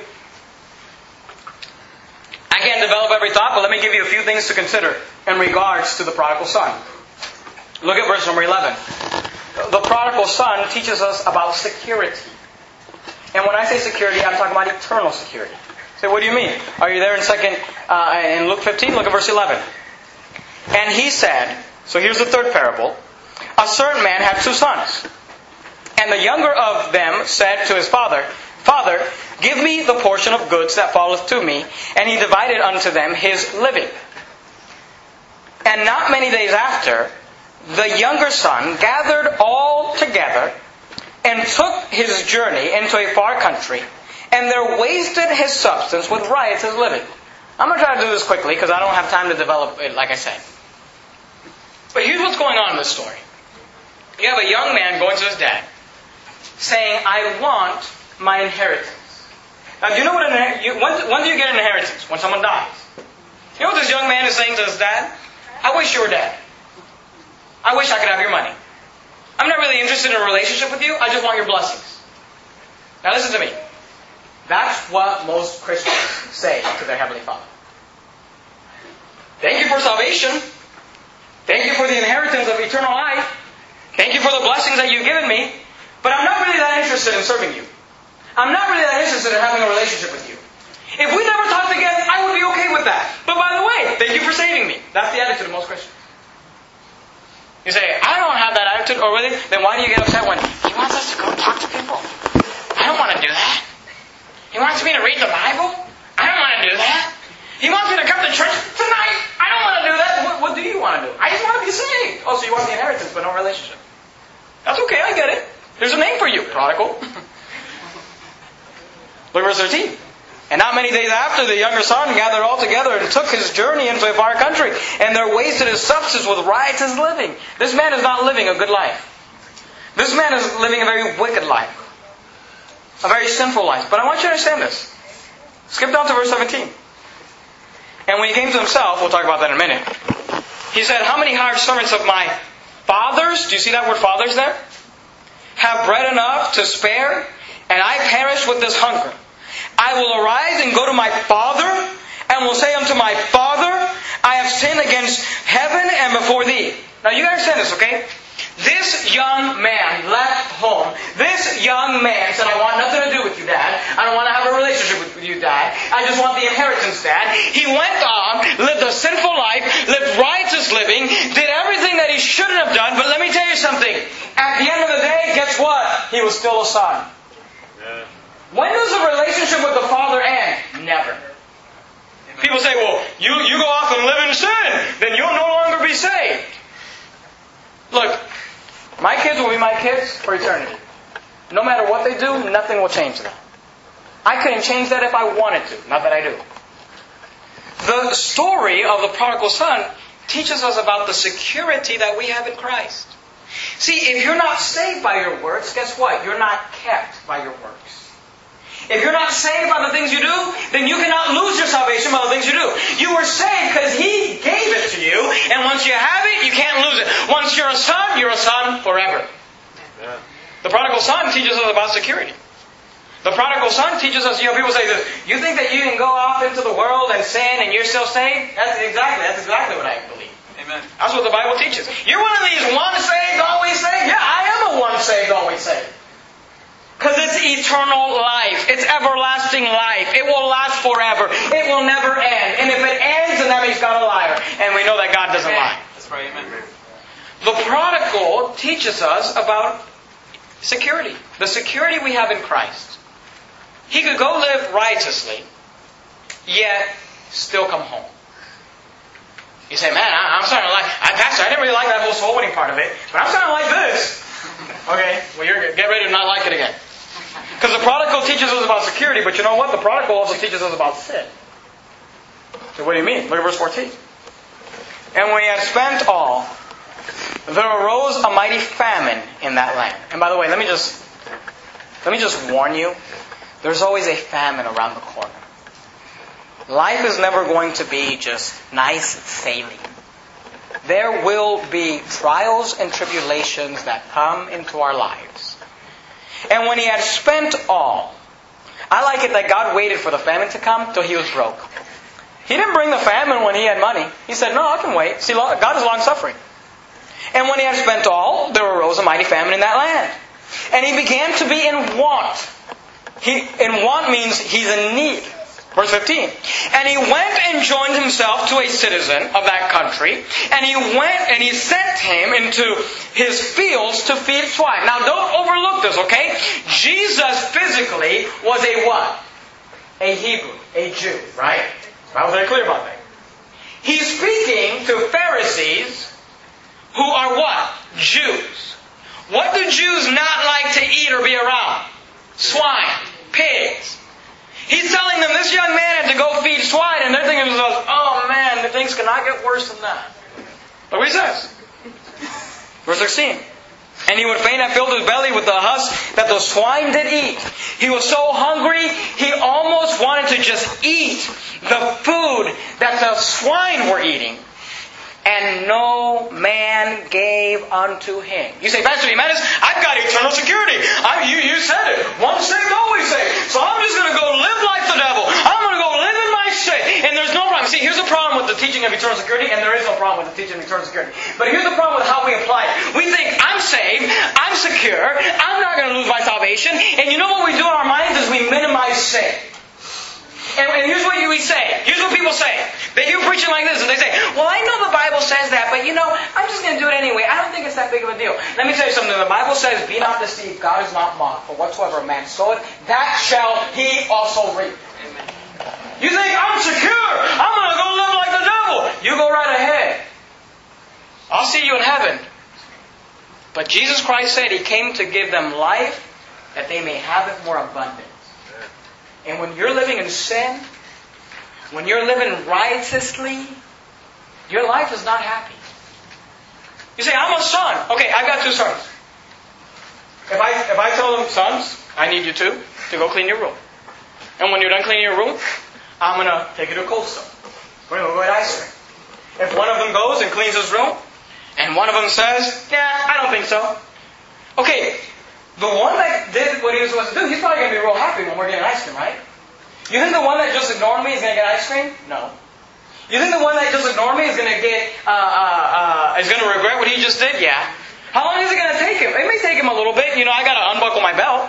I can't develop every thought, but let me give you a few things to consider in regards to the prodigal son. Look at verse number eleven. The prodigal son teaches us about security. And when I say security, I'm talking about eternal security. So what do you mean? Are you there in second uh, in Luke fifteen? Look at verse eleven. And he said, so here's the third parable, a certain man had two sons. And the younger of them said to his father, Father, give me the portion of goods that falleth to me. And he divided unto them his living. And not many days after, the younger son gathered all together and took his journey into a far country, and there wasted his substance with riotous living. I'm going to try to do this quickly because I don't have time to develop it, like I said. But here's what's going on in this story. You have a young man going to his dad, saying, I want my inheritance. Now, do you know what an inheritance... When, when do you get an inheritance? When someone dies. You know what this young man is saying to his dad? I wish you were dead. I wish I could have your money. I'm not really interested in a relationship with you. I just want your blessings. Now listen to me. That's what most Christians say to their Heavenly Father. Thank you for salvation. Thank you for the inheritance of eternal life. Thank you for the blessings that you've given me. But I'm not really that interested in serving you. I'm not really that interested in having a relationship with you. If we never talked again, I would be okay with that. But by the way, thank you for saving me. That's the attitude of most Christians. You say, I don't have that attitude, or really? Then why do you get upset when he wants us to go talk to people? I don't want to do that. He wants me to read the Bible? I don't want to do that. He wants me to come to church tonight? I don't want to do that. What, what do you want to do? I just want to be saved. Oh, so you want the inheritance, but no relationship. That's okay, I get it. There's a name for you, prodigal. Look at verse thirteen. And not many days after, the younger son gathered all together and took his journey into a far country. And there wasted his substance with riotous living. This man is not living a good life. This man is living a very wicked life. A very sinful life. But I want you to understand this. Skip down to verse seventeen. And when he came to himself, we'll talk about that in a minute, he said, how many hired servants of my fathers, do you see that word fathers there? Have bread enough to spare, and I perish with this hunger. I will arise and go to my father, and will say unto my father, I have sinned against heaven and before thee. Now you understand this, okay? This young man left home. This young man said, I want nothing to do with you, Dad. I don't want to have a relationship with you, Dad. I just want the inheritance, Dad. He went on, lived a sinful life, lived righteous living, did everything that he shouldn't have done. But let me tell you something. At the end of the day, guess what? He was still a son. Yeah. When does the relationship with the Father end? Never. People say, well, you, you go off and live in sin, then you'll no longer be saved. Look, my kids will be my kids for eternity. No matter what they do, nothing will change that. I couldn't change that if I wanted to. Not that I do. The story of the prodigal son teaches us about the security that we have in Christ. See, if you're not saved by your works, guess what? You're not kept by your works. If you're not saved by the things you do, then you cannot lose your salvation by the things you do. You were saved because He gave it to you, and once you have it, you can't lose it. Once you're a son, you're a son forever. Yeah. The prodigal son teaches us about security. The prodigal son teaches us, you know, people say this, you think that you can go off into the world and sin and you're still saved? That's exactly, that's exactly what I believe. Amen. That's what the Bible teaches. You're one of these one saved, always saved? Yeah, I am a one saved, always saved. Because it's eternal life. It's everlasting life. It will last forever. It will never end. And if it ends, then that makes God a liar. And we know that God doesn't lie. That's right. Amen. The prodigal teaches us about security. The security we have in Christ. He could go live righteously, yet still come home. You say, man, I'm starting to like, I, Pastor, I didn't really like that whole soul winning part of it, but I'm starting to like this. Okay, well, you're get ready to not like it again. Because the prodigal teaches us about security, but you know what? The prodigal also teaches us about sin. So what do you mean? Look at verse fourteen. And when he had spent all, there arose a mighty famine in that land. And by the way, let me just let me just warn you. There's always a famine around the corner. Life is never going to be just nice sailing. There will be trials and tribulations that come into our lives. And when he had spent all, I like it that God waited for the famine to come till he was broke. He didn't bring the famine when he had money. He said, no, I can wait. See, God is long-suffering. And when he had spent all, there arose a mighty famine in that land. And he began to be in want. He, in want means he's in need. Verse fifteen. And he went and joined himself to a citizen of that country. And he went and he sent him into his fields to feed swine. Now don't overlook this, okay? Jesus physically was a what? A Hebrew. A Jew, right? I was very clear about that. He's speaking to Pharisees who are what? Jews. What do Jews not like to eat or be around? Swine. Pigs. He's telling them this young man had to go feed swine, and they're thinking to themselves, oh man, the things cannot get worse than that. Look what he says. Verse sixteen. And he would fain have filled his belly with the husk that the swine did eat. He was so hungry, he almost wanted to just eat the food that the swine were eating. And no man gave unto him. You say, Pastor Jimenez, I've got eternal security. I, you, you said it. Once saved, always saved. So I'm just going to go live like the devil. I'm going to go live in my sin. And there's no problem. See, here's the problem with the teaching of eternal security, and there is no problem with the teaching of eternal security. But here's the problem with how we apply it. We think, I'm saved, I'm secure, I'm not going to lose my salvation. And you know what we do in our minds is we minimize sin. And, and here's what we say. Here's what people say. They hear preaching like this and they say, well, I know the Bible says that, but you know, I'm just going to do it anyway. I don't think it's that big of a deal. Let me tell you something. The Bible says, be not deceived. God is not mocked. For whatsoever a man soweth, that shall he also reap. Amen. You think, I'm secure. I'm going to go live like the devil. You go right ahead. I'll see you in heaven. But Jesus Christ said He came to give them life that they may have it more abundant. And when you're living in sin, when you're living righteously, your life is not happy. You say, I'm a son. Okay, I've got two sons. If I if I tell them, sons, I need you two to go clean your room. And when you're done cleaning your room, I'm going to take you to Cold Stone. We're going to go get ice cream. If one of them goes and cleans his room, And one of them says, yeah, I don't think so. Okay, the one that did what he was supposed to do, he's probably going to be real happy when we're getting ice cream, right? You think the one that just ignored me is going to get ice cream? No. You think the one that just ignored me is going to get, uh, uh, uh, is going to regret what he just did? Yeah. How long is it going to take him? It may take him a little bit. You know, I got to unbuckle my belt.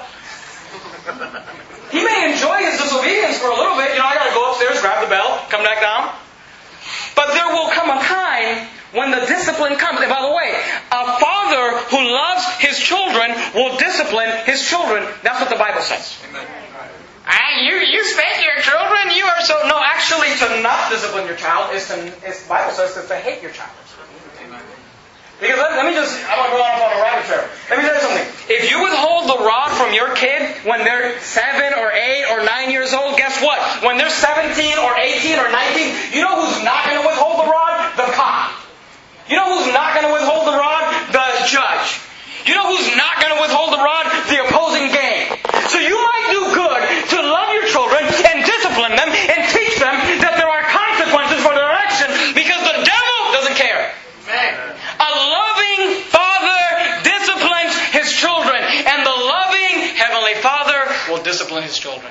He may enjoy his disobedience for a little bit. You know, I got to go upstairs, grab the belt, come back down. But there will come a time when the discipline comes. And by the way, a father who loves his children will discipline his children. That's what the Bible says. Amen. Ah, you you spank your children. You are so no. Actually, to not discipline your child is to. Is, the Bible says is to hate your child. Amen. Because let, let me just. I'm gonna go on on a rabbit trail. Let me tell you something. If you withhold the rod from your kid when they're seven or eight or nine years old, guess what? When they're seventeen or eighteen or nineteen, you know who's not going to withhold the rod? The cop. You know who's not going to withhold the rod? The judge. You know who's not going to withhold the rod? The opposing gang. So you might do good to love your children and discipline them and teach them that there are consequences for their action because the devil doesn't care. Amen. A loving father disciplines his children, and the loving Heavenly Father will discipline his children.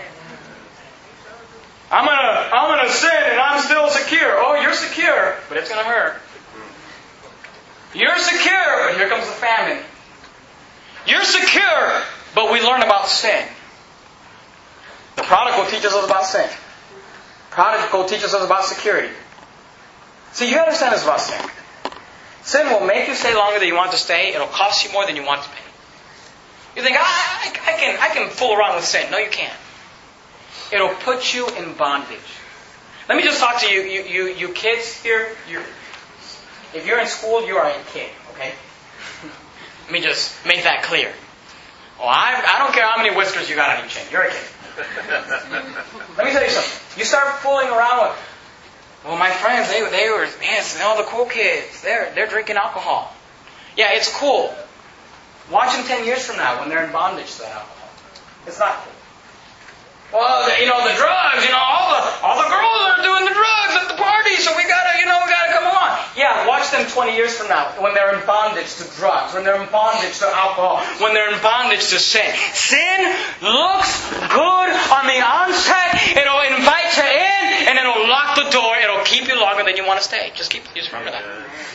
I'm gonna, I'm gonna sin and I'm still secure. Oh, you're secure, but it's gonna hurt. You're secure, but here comes the famine. You're secure, but we learn about sin. The prodigal teaches us about sin. Prodigal teaches us about security. See, you understand this about sin. Sin will make you stay longer than you want to stay. It'll cost you more than you want to pay. You think, I, I, I can, I can fool around with sin. No, you can't. It'll put you in bondage. Let me just talk to you, you, you, you kids here. You, if you're in school, you are a kid, okay? Let me just make that clear. Oh, I, I don't care how many whiskers you got on your chin. You're a kid. Let me tell you something. You start fooling around with, well, my friends, they, they were, man, all the cool kids. They're, they're drinking alcohol. Yeah, it's cool. Watch them ten years from now when they're in bondage to that alcohol. It's not cool. Well, the, you know, the drugs, you know, all the all the girls are doing the drugs at the party, so we gotta, you know, we gotta come along. Yeah, watch them twenty years from now when they're in bondage to drugs, when they're in bondage to alcohol, when they're in bondage to sin. Sin looks good on the onset. It'll invite you in, and it'll lock the door. It'll keep you longer than you want to stay. Just keep, just remember that.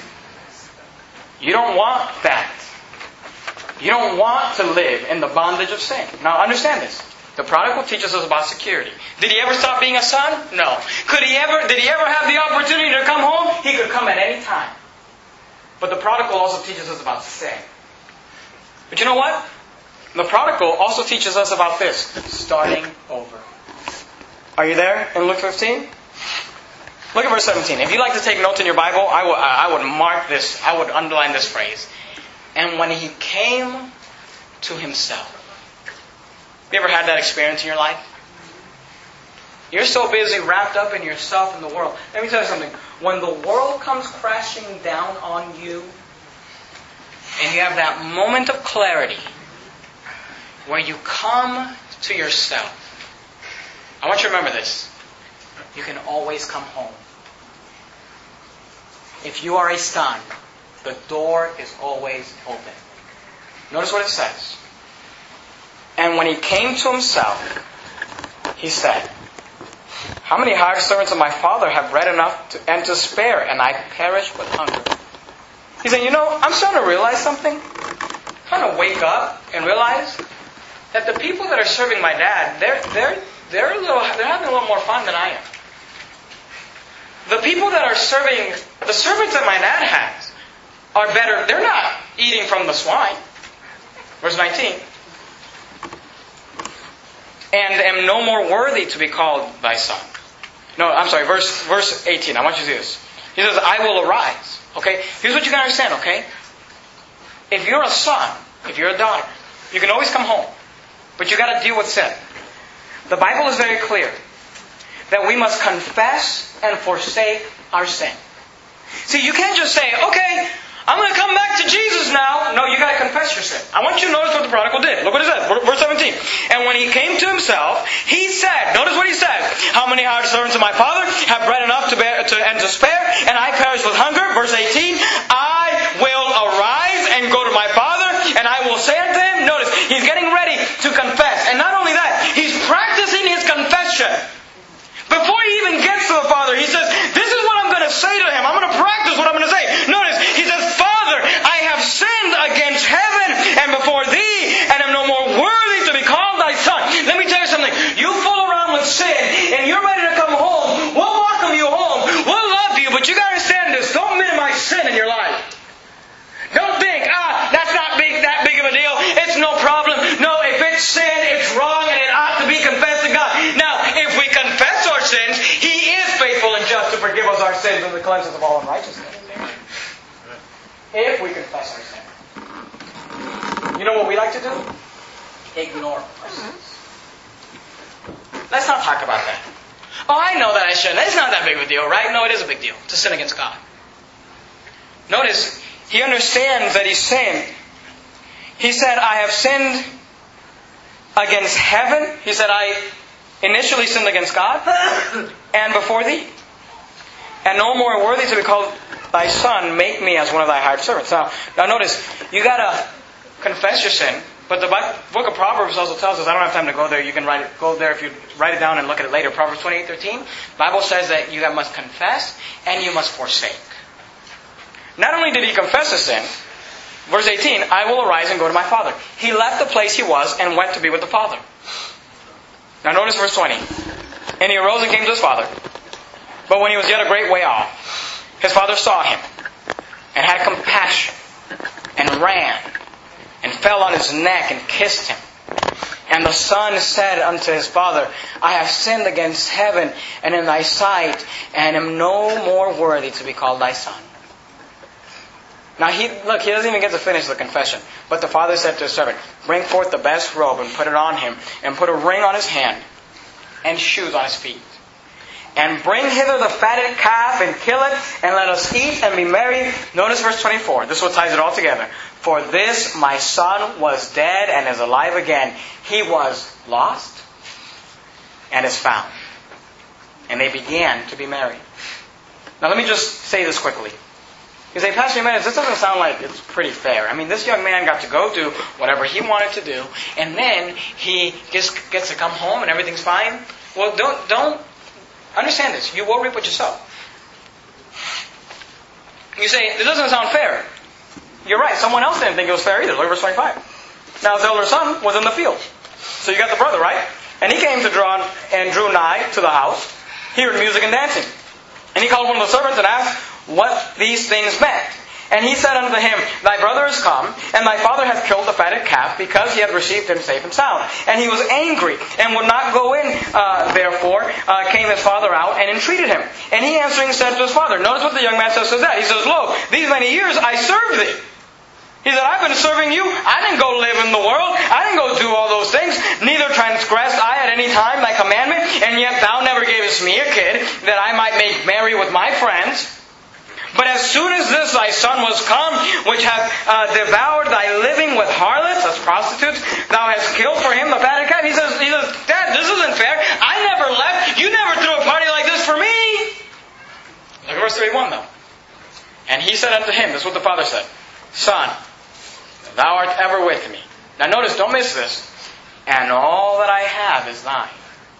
You don't want that. You don't want to live in the bondage of sin. Now, understand this. The prodigal teaches us about security. Did he ever stop being a son? No. Could he ever, did he ever have the opportunity to come home? He could come at any time. But the prodigal also teaches us about sin. But you know what? The prodigal also teaches us about this. Starting over. Are you there in Luke fifteen? Look at verse seventeen. If you'd like to take notes in your Bible, I would, I would mark this, I would underline this phrase. And when he came to himself. You ever had that experience in your life? You're so busy, wrapped up in yourself and the world. Let me tell you something. When the world comes crashing down on you, and you have that moment of clarity, where you come to yourself, I want you to remember this. You can always come home. If you are a son, the door is always open. Notice what it says. And when he came to himself, he said, how many hired servants of my father have bread enough to, and to spare, and I perish with hunger? He said, you know, I'm starting to realize something. I'm trying to wake up and realize that the people that are serving my dad, they're they're they're a little they're having a little more fun than I am. The people that are serving the servants that my dad has are better. They're not eating from the swine. Verse nineteen. And am no more worthy to be called thy son. No, I'm sorry, verse verse eighteen. I want you to see this. He says, I will arise. Okay? Here's what you gotta understand, okay? If you're a son, if you're a daughter, you can always come home. But you gotta deal with sin. The Bible is very clear that we must confess and forsake our sin. See, you can't just say, okay, I'm going to come back to Jesus now. No, you got to confess your sin. I want you to notice what the prodigal did. Look what it says, verse seventeen. And when he came to himself, he said, notice what he said, how many hired servants of my father have bread enough to bear to, and to spare, and I perish with hunger? Verse eighteen, I to say to him. I'm going to practice what I'm going to say. Notice, he says, Father, I have sinned against heaven and before thee, and am no more worthy to be called thy son. Let me tell you something. You fool around with sin, and you're ready to come home. We'll welcome you home. We'll love you, but you got to understand this. Don't minimize sin in your life. Don't think, ah, that's not big, that big of a deal. It's no problem. No, if it's sin, it's wrong, and it ought to be confessed to God. Now, if we confess our sins, He is faithful and just to forgive us our sins and to cleanse us of all unrighteousness. If we confess our sins. You know what we like to do? Ignore our sins. Let's not talk about that. Oh, I know that I shouldn't. It's not that big of a deal, right? No, it is a big deal to sin against God. Notice, he understands that he's sinned. He said, I have sinned against heaven. He said, I initially sinned against God and before thee. And no more worthy to be called thy son. Make me as one of thy hired servants. Now, now notice, you got to confess your sin. But the book of Proverbs also tells us, I don't have time to go there, you can write it, go there if you write it down and look at it later. Proverbs twenty-eight thirteen. The Bible says that you must confess and you must forsake. Not only did he confess his sin, verse eighteen, I will arise and go to my father. He left the place he was and went to be with the Father. Now notice verse twenty. And he arose and came to his father. But when he was yet a great way off, his father saw him and had compassion and ran and fell on his neck and kissed him. And the son said unto his father, I have sinned against heaven and in thy sight, and am no more worthy to be called thy son. Now, he look, he doesn't even get to finish the confession. But the father said to his servant, bring forth the best robe and put it on him, and put a ring on his hand and shoes on his feet. And bring hither the fatted calf and kill it, and let us eat and be merry. Notice verse twenty-four. This is what ties it all together. For this my son was dead and is alive again. He was lost and is found. And they began to be merry. Now let me just say this quickly. You say, Pastor Jimenez, this doesn't sound like it's pretty fair. I mean, this young man got to go do whatever he wanted to do, and then he just gets to come home and everything's fine. Well, don't don't understand this. You will reap what you sow. You say, this doesn't sound fair. You're right. Someone else didn't think it was fair either. Look at verse twenty-five. Now his elder son was in the field. So you got the brother, right? And he came to draw and drew nigh to the house, hearing music and dancing. And he called one of the servants and asked what these things meant. And he said unto him, thy brother is come, and thy father hath killed the fatted calf, because he hath received him safe and sound. And he was angry, and would not go in. Uh, therefore uh, came his father out, and entreated him. And he answering said to his father, notice what the young man says to that. He says, lo, these many years I served thee. He said, I've been serving you. I didn't go live in the world. I didn't go do all those things. Neither transgressed I at any time thy commandment. And yet thou never gavest me a kid, that I might make merry with my friends. But as soon as this thy son was come, which hath uh, devoured thy living with harlots, as prostitutes, thou hast killed for him the fatted calf. He says, he says, Dad, this isn't fair. I never left. You never threw a party like this for me. Look at verse thirty-one though. And he said unto him, this is what the father said, Son, thou art ever with me. Now notice, don't miss this. And all that I have is thine.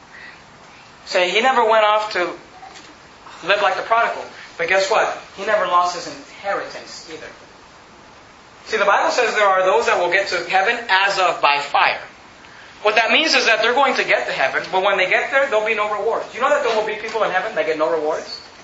Say, he never went off to live like the prodigal. But guess what? He never lost his inheritance either. See, the Bible says there are those that will get to heaven as of by fire. What that means is that they're going to get to heaven, but when they get there, there'll be no rewards. You know that there will be people in heaven that get no rewards?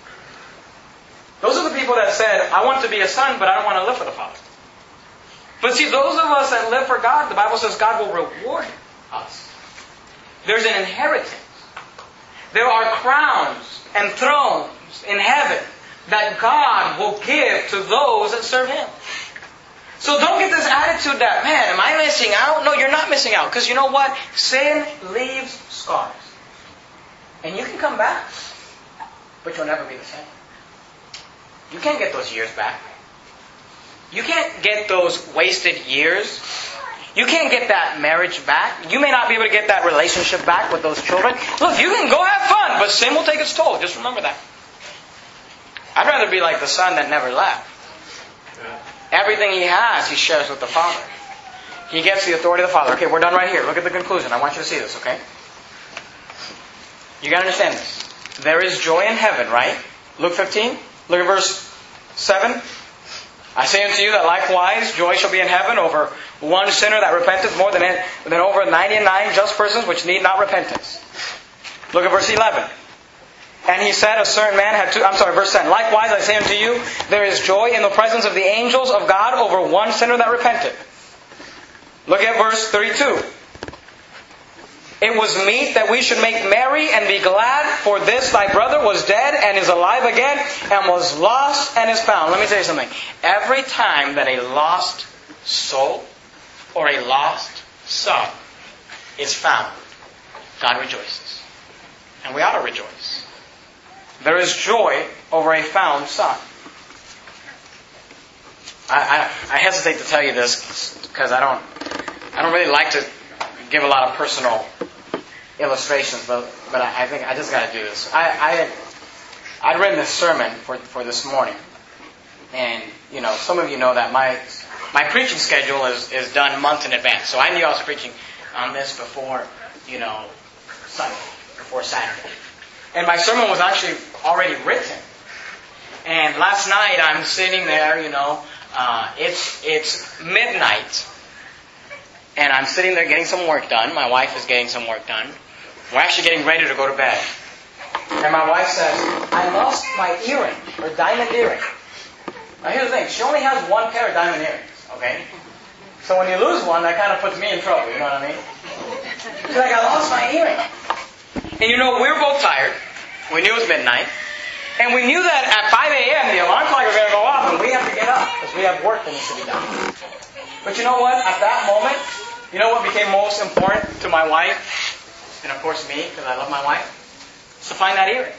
Those are the people that said, I want to be a son, but I don't want to live for the Father. But see, those of us that live for God, the Bible says God will reward us. There's an inheritance. There are crowns and thrones in heaven that God will give to those that serve Him. So don't get this attitude that, man, am I missing out? No, you're not missing out. Because you know what? Sin leaves scars. And you can come back, but you'll never be the same. You can't get those years back. You can't get those wasted years. You can't get that marriage back. You may not be able to get that relationship back with those children. Look, you can go have fun, but sin will take its toll. Just remember that. I'd rather be like the son that never left. Everything he has, he shares with the Father. He gets the authority of the Father. Okay, we're done right here. Look at the conclusion. I want you to see this, okay? You got to understand this. There is joy in heaven, right? Luke fifteen. Look at verse seven. I say unto you that likewise joy shall be in heaven over one sinner that repenteth more than, than over ninety-nine just persons which need not repentance. Look at verse eleven. And he said, a certain man had two, I'm sorry, verse ten. Likewise I say unto you, there is joy in the presence of the angels of God over one sinner that repenteth. Look at verse thirty-two. It was meet that we should make merry and be glad, for this thy brother was dead and is alive again, and was lost and is found. Let me tell you something. Every time that a lost soul or a lost son is found, God rejoices. And we ought to rejoice. There is joy over a found son. I, I, I hesitate to tell you this because I don't, I don't really like to give a lot of personal illustrations, but but I, I think I just got to do this. I, I had I'd written this sermon for for this morning, and you know some of you know that my my preaching schedule is is done months in advance. So I knew I was preaching on this before you know Sunday, before Saturday, and my sermon was actually already written. And last night I'm sitting there, you know, uh, it's it's midnight. And I'm sitting there getting some work done. My wife is getting some work done. We're actually getting ready to go to bed. And my wife says, I lost my earring, or diamond earring. Now here's the thing, she only has one pair of diamond earrings, okay? So when you lose one, that kind of puts me in trouble, you know what I mean? She's like, I lost my earring. And you know, we were both tired. We knew it was midnight. And we knew that at five a.m. the alarm clock was going to go off and we have to get up because we have work that needs to be done. But you know what? At that moment, you know what became most important to my wife, and of course me, because I love my wife, is to find that earring.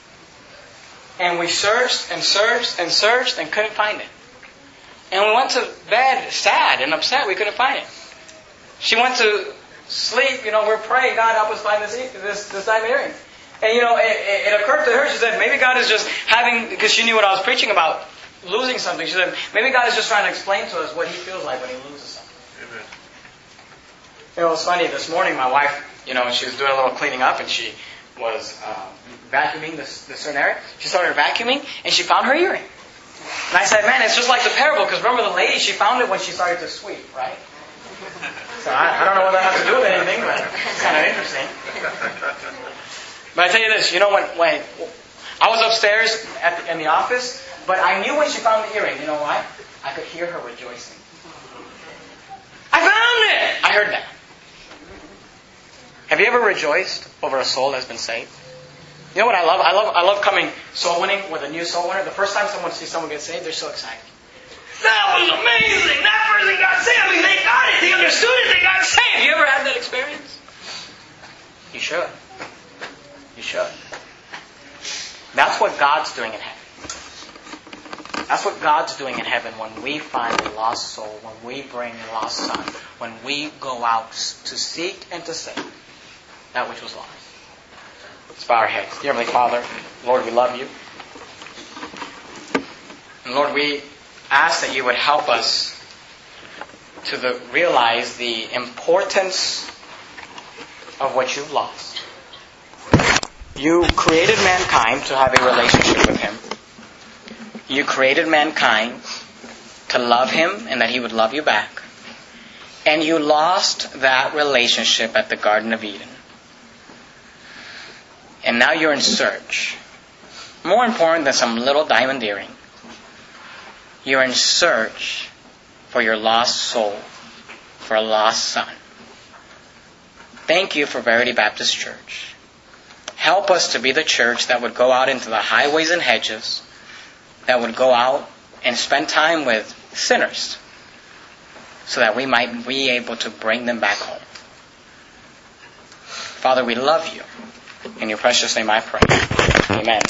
And we searched and searched and searched and couldn't find it. And we went to bed sad and upset we couldn't find it. She went to sleep, you know, we're praying, God help us find this this, this diamond earring. And you know, it, it, it occurred to her, she said, maybe God is just having, because she knew what I was preaching about, losing something. She said, maybe God is just trying to explain to us what He feels like when He loses something. Amen. You know, it was funny. This morning, my wife, you know, she was doing a little cleaning up, and she was uh, vacuuming this, this certain area. She started vacuuming, and she found her earring. And I said, man, it's just like the parable, because remember the lady, she found it when she started to sweep, right? So I, I don't know what that has to do with anything, but it's kind of interesting. But I tell you this, you know, when, when I was upstairs at the, in the office, but I knew when she found the earring. You know why? I could hear her rejoicing. I found it! I heard that. Have you ever rejoiced over a soul that's been saved? You know what I love? I love I love coming soul winning with a new soul winner. The first time someone sees someone get saved, they're so excited. That was amazing! That person got saved! I mean, they got it! They understood it! They got saved! You ever had that experience? You should. You should. That's what God's doing in heaven. That's what God's doing in heaven when we find a lost soul, when we bring a lost son, when we go out to seek and to save that which was lost. Let's bow our heads. Dear Heavenly Father, Lord, we love You. And Lord, we ask that You would help us to the, realize the importance of what You've lost. You created mankind to have a relationship with Him. You created mankind to love Him and that He would love you back. And you lost that relationship at the Garden of Eden. And now you're in search. More important than some little diamond earring. You're in search for your lost soul, for a lost son. Thank You for Verity Baptist Church. Help us to be the church that would go out into the highways and hedges, that would go out and spend time with sinners, so that we might be able to bring them back home. Father, we love You. In Your precious name I pray. Amen.